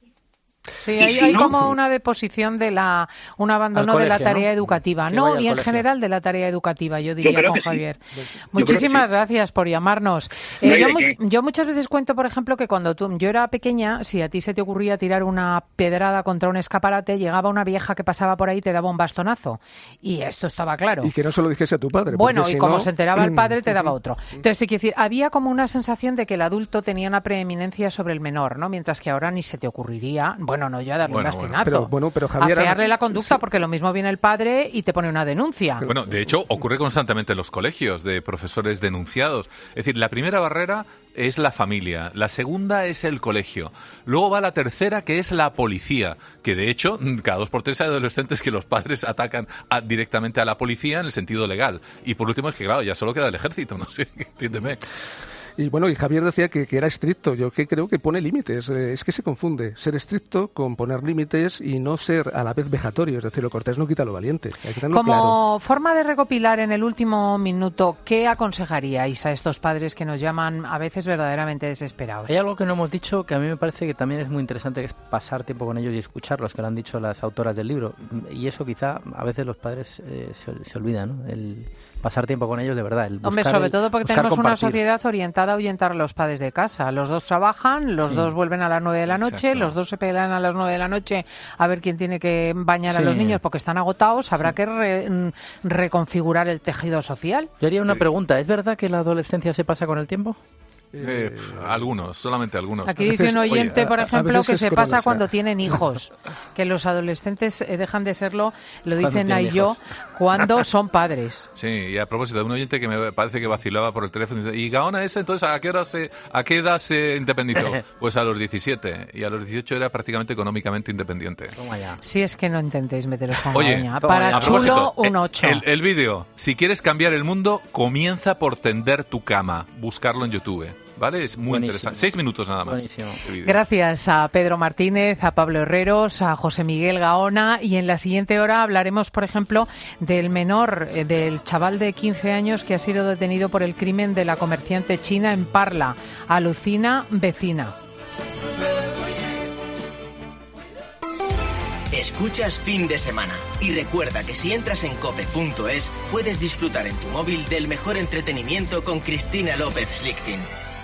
Sí, Y hay, si hay no- como una deposición de la, un abandono Al de la colegio, tarea ¿no? educativa, Que no, vaya al y en colegio. general de la tarea educativa, yo diría, creo con que sí. Javier. Yo creo que Muchísimas sí. gracias por llamarnos. No Eh, hay yo, de mu- qué. yo muchas veces cuento, por ejemplo, que cuando tú, yo era pequeña, si a ti se te ocurría tirar una pedrada contra un escaparate, llegaba una vieja que pasaba por ahí y te daba un bastonazo. Y esto estaba claro. Y que no se lo dijese a tu padre. Bueno, porque y si como no- se enteraba el padre, te daba otro. Entonces, hay que decir, había como una sensación de que el adulto tenía una preeminencia sobre el menor, ¿no? Mientras que ahora ni se te ocurriría, bueno, no ya darle Bueno, un bueno. bastinazo. Pero, bueno, pero Javier... Afearle la conducta, porque lo mismo viene el padre y te pone una denuncia. Bueno, de hecho, ocurre constantemente en los colegios de profesores denunciados. Es decir, la primera barrera es la familia, la segunda es el colegio, luego va la tercera, que es la policía, que de hecho, cada dos por tres hay adolescentes que los padres atacan a- directamente a la policía en el sentido legal. Y por último es que, claro, ya solo queda el ejército, no sé, entiéndeme. Y bueno, y Javier decía que, que era estricto. Yo que creo que pone límites. Eh, es que se confunde ser estricto con poner límites y no ser a la vez vejatorio. Es decir, lo cortés no quita lo valiente. Hay que tenerlo Como claro. forma de recopilar en el último minuto, ¿qué aconsejaríais a estos padres que nos llaman a veces verdaderamente desesperados? Hay algo que no hemos dicho que a mí me parece que también es muy interesante, que es pasar tiempo con ellos y escucharlos, que lo han dicho las autoras del libro. Y eso quizá a veces los padres eh, se, se olvidan, ¿no? El pasar tiempo con ellos de verdad. El Hombre, sobre el, todo porque tenemos compartir. Una sociedad orientada a ahuyentar a los padres de casa. Los dos trabajan, los sí. dos vuelven a las nueve de la noche, Exacto. los dos se pelean a las nueve de la noche a ver quién tiene que bañar sí. a los niños porque están agotados. Habrá sí. que re, reconfigurar el tejido social. Yo haría una pregunta. ¿Es verdad que la adolescencia se pasa con el tiempo? Eh, pf, algunos, solamente algunos. Aquí dice un oyente, oye, por ejemplo, que se pasa cuando tienen hijos, que los adolescentes eh, dejan de serlo, lo dicen ahí yo, cuando son padres. Sí, y a propósito, de un oyente que me parece que vacilaba por el teléfono, dice, ¿y Gaona ese entonces a qué hora se, a qué edad se independizó? Pues a los diecisiete, y a los dieciocho era prácticamente económicamente independiente. Toma ya. Si es que no intentéis meteros con Oye, Gaona. Para chulo, un ocho. El, el vídeo, si quieres cambiar el mundo, comienza por tender tu cama, buscarlo en YouTube. ¿Vale? Es muy Buenísimo. interesante. Seis minutos nada más. Gracias a Pedro Martínez, a Pablo Herreros, a José Miguel Gaona. Y en la siguiente hora hablaremos, por ejemplo, del menor, del chaval de quince años que ha sido detenido por el crimen de la comerciante china en Parla. Alucina vecina. Escuchas Fin de Semana. Y recuerda que si entras en cope punto es, puedes disfrutar en tu móvil del mejor entretenimiento con Cristina López Slichting.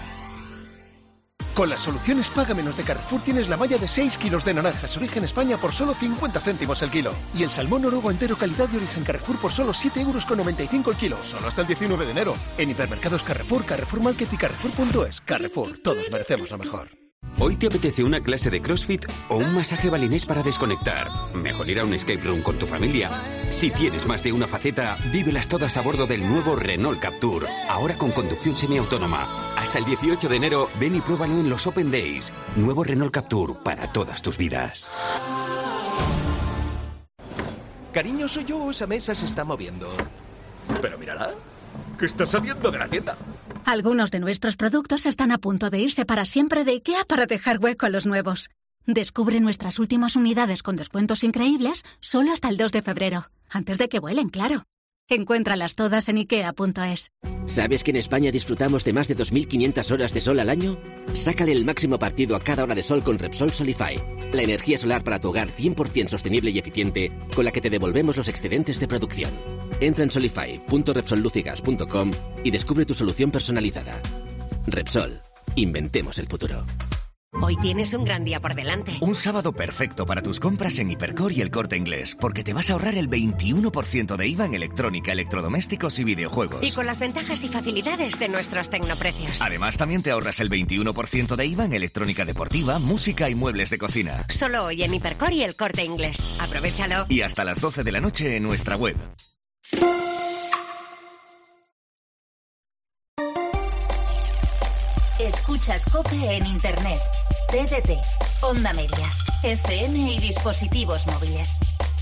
Con las soluciones Paga Menos de Carrefour tienes la malla de seis kilos de naranjas origen España por solo cincuenta céntimos el kilo. Y el salmón noruego entero calidad de origen Carrefour por solo siete euros con noventa y cinco el kilo. Solo hasta el diecinueve de enero. En hipermercados Carrefour, Carrefour Market y Carrefour punto es. Carrefour, todos merecemos lo mejor. ¿Hoy te apetece una clase de CrossFit o un masaje balinés para desconectar? Mejor ir a un escape room con tu familia. Si tienes más de una faceta, vívelas todas a bordo del nuevo Renault Captur. Ahora con conducción semiautónoma. Hasta el dieciocho de enero, ven y pruébalo en los Open Days. Nuevo Renault Captur para todas tus vidas. Cariño, soy yo, esa mesa se está moviendo. Pero mírala, que está saliendo de la tienda. Algunos de nuestros productos están a punto de irse para siempre de IKEA para dejar hueco a los nuevos. Descubre nuestras últimas unidades con descuentos increíbles solo hasta el dos de febrero. Antes de que vuelen, claro. Encuéntralas todas en ikea punto es. ¿Sabes que en España disfrutamos de más de dos mil quinientas horas de sol al año? Sácale el máximo partido a cada hora de sol con Repsol Solify. La energía solar para tu hogar cien por ciento sostenible y eficiente con la que te devolvemos los excedentes de producción. Entra en solify punto repsol luz y gas punto com y descubre tu solución personalizada. Repsol. Inventemos el futuro. Hoy tienes un gran día por delante. Un sábado perfecto para tus compras en Hipercor y El Corte Inglés, porque te vas a ahorrar el veintiuno por ciento de I V A en electrónica, electrodomésticos y videojuegos. Y con las ventajas y facilidades de nuestros tecnoprecios. Además, también te ahorras el veintiuno por ciento de I V A en electrónica deportiva, música y muebles de cocina. Solo hoy en Hipercor y El Corte Inglés. Aprovechalo. Y hasta las doce de la noche en nuestra web. Escuchas COPE en Internet, T D T, Onda Media, F M y dispositivos móviles.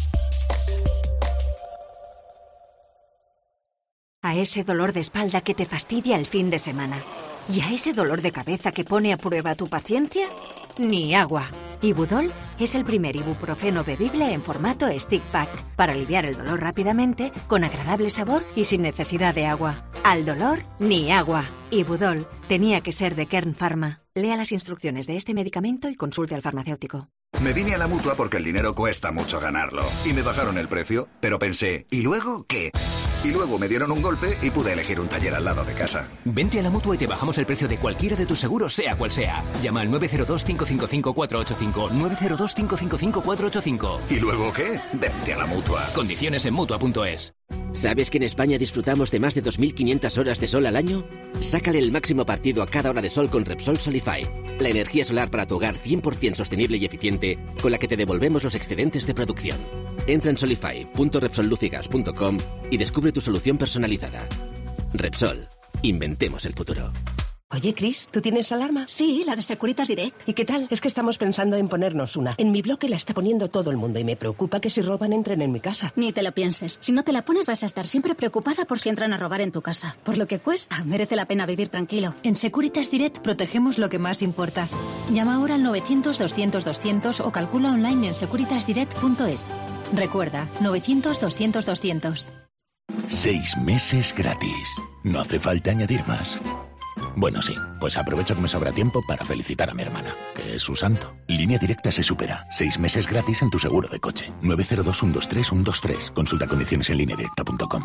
A ese dolor de espalda que te fastidia el fin de semana. ¿Y a ese dolor de cabeza que pone a prueba tu paciencia? Ni agua. Ibudol es el primer ibuprofeno bebible en formato stick pack para aliviar el dolor rápidamente, con agradable sabor y sin necesidad de agua. Al dolor, ni agua. Ibudol tenía que ser de Kern Pharma. Lea las instrucciones de este medicamento y consulte al farmacéutico. Me vine a la Mutua porque el dinero cuesta mucho ganarlo. Y me bajaron el precio, pero pensé, ¿y luego qué? Y luego me dieron un golpe y pude elegir un taller al lado de casa. Vente a la Mutua y te bajamos el precio de cualquiera de tus seguros, sea cual sea. Llama al nueve cero dos, cinco cinco cinco, cuatro ocho cinco, nueve cero dos, cinco cinco cinco, cuatro ocho cinco. ¿Y luego qué? Vente a la Mutua. Condiciones en Mutua punto es. ¿Sabes que en España disfrutamos de más de dos mil quinientas horas de sol al año? Sácale el máximo partido a cada hora de sol con Repsol Solify. La energía solar para tu hogar cien por ciento sostenible y eficiente con la que te devolvemos los excedentes de producción. Entra en solify punto repsol luz y gas punto com y descubre tu solución personalizada. Repsol. Inventemos el futuro. Oye, Chris, ¿tú tienes alarma? Sí, la de Securitas Direct. ¿Y qué tal? Es que estamos pensando en ponernos una. En mi bloque la está poniendo todo el mundo y me preocupa que si roban entren en mi casa. Ni te lo pienses. Si no te la pones vas a estar siempre preocupada por si entran a robar en tu casa. Por lo que cuesta, merece la pena vivir tranquilo. En Securitas Direct protegemos lo que más importa. Llama ahora al novecientos, doscientos, doscientos o calcula online en securitas direct punto es. Recuerda, novecientos, doscientos, doscientos. Seis meses gratis. No hace falta añadir más. Bueno, sí, pues aprovecho que me sobra tiempo para felicitar a mi hermana, que es su santo. Línea Directa se supera. Seis meses gratis en tu seguro de coche. nueve cero dos, uno dos tres, uno dos tres. Consulta condiciones en línea directa punto com.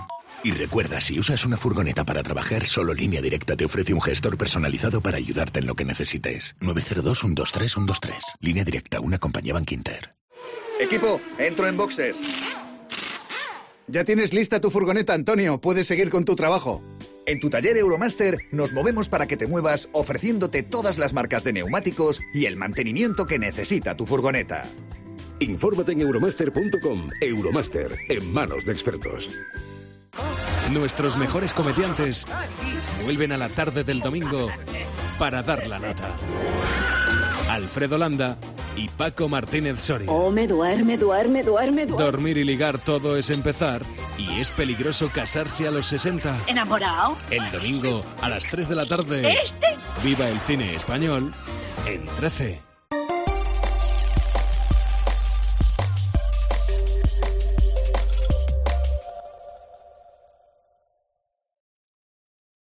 Y recuerda, si usas una furgoneta para trabajar, solo Línea Directa te ofrece un gestor personalizado para ayudarte en lo que necesites. nueve cero dos, uno dos tres, uno dos tres. Línea Directa, una compañía Bankinter. Equipo, entro en boxes. Ya tienes lista tu furgoneta, Antonio. Puedes seguir con tu trabajo. En tu taller Euromaster nos movemos para que te muevas ofreciéndote todas las marcas de neumáticos y el mantenimiento que necesita tu furgoneta. Infórmate en euromaster punto com. Euromaster, en manos de expertos. Nuestros mejores comediantes vuelven a la tarde del domingo para dar la nota. Alfredo Landa y Paco Martínez Soria. Oh, me duerme, duerme, duerme, duerme. Dormir y ligar todo es empezar y es peligroso casarse a los sesenta. ¿Enamorado? El domingo a las tres de la tarde. ¿Este? Viva el cine español en trece.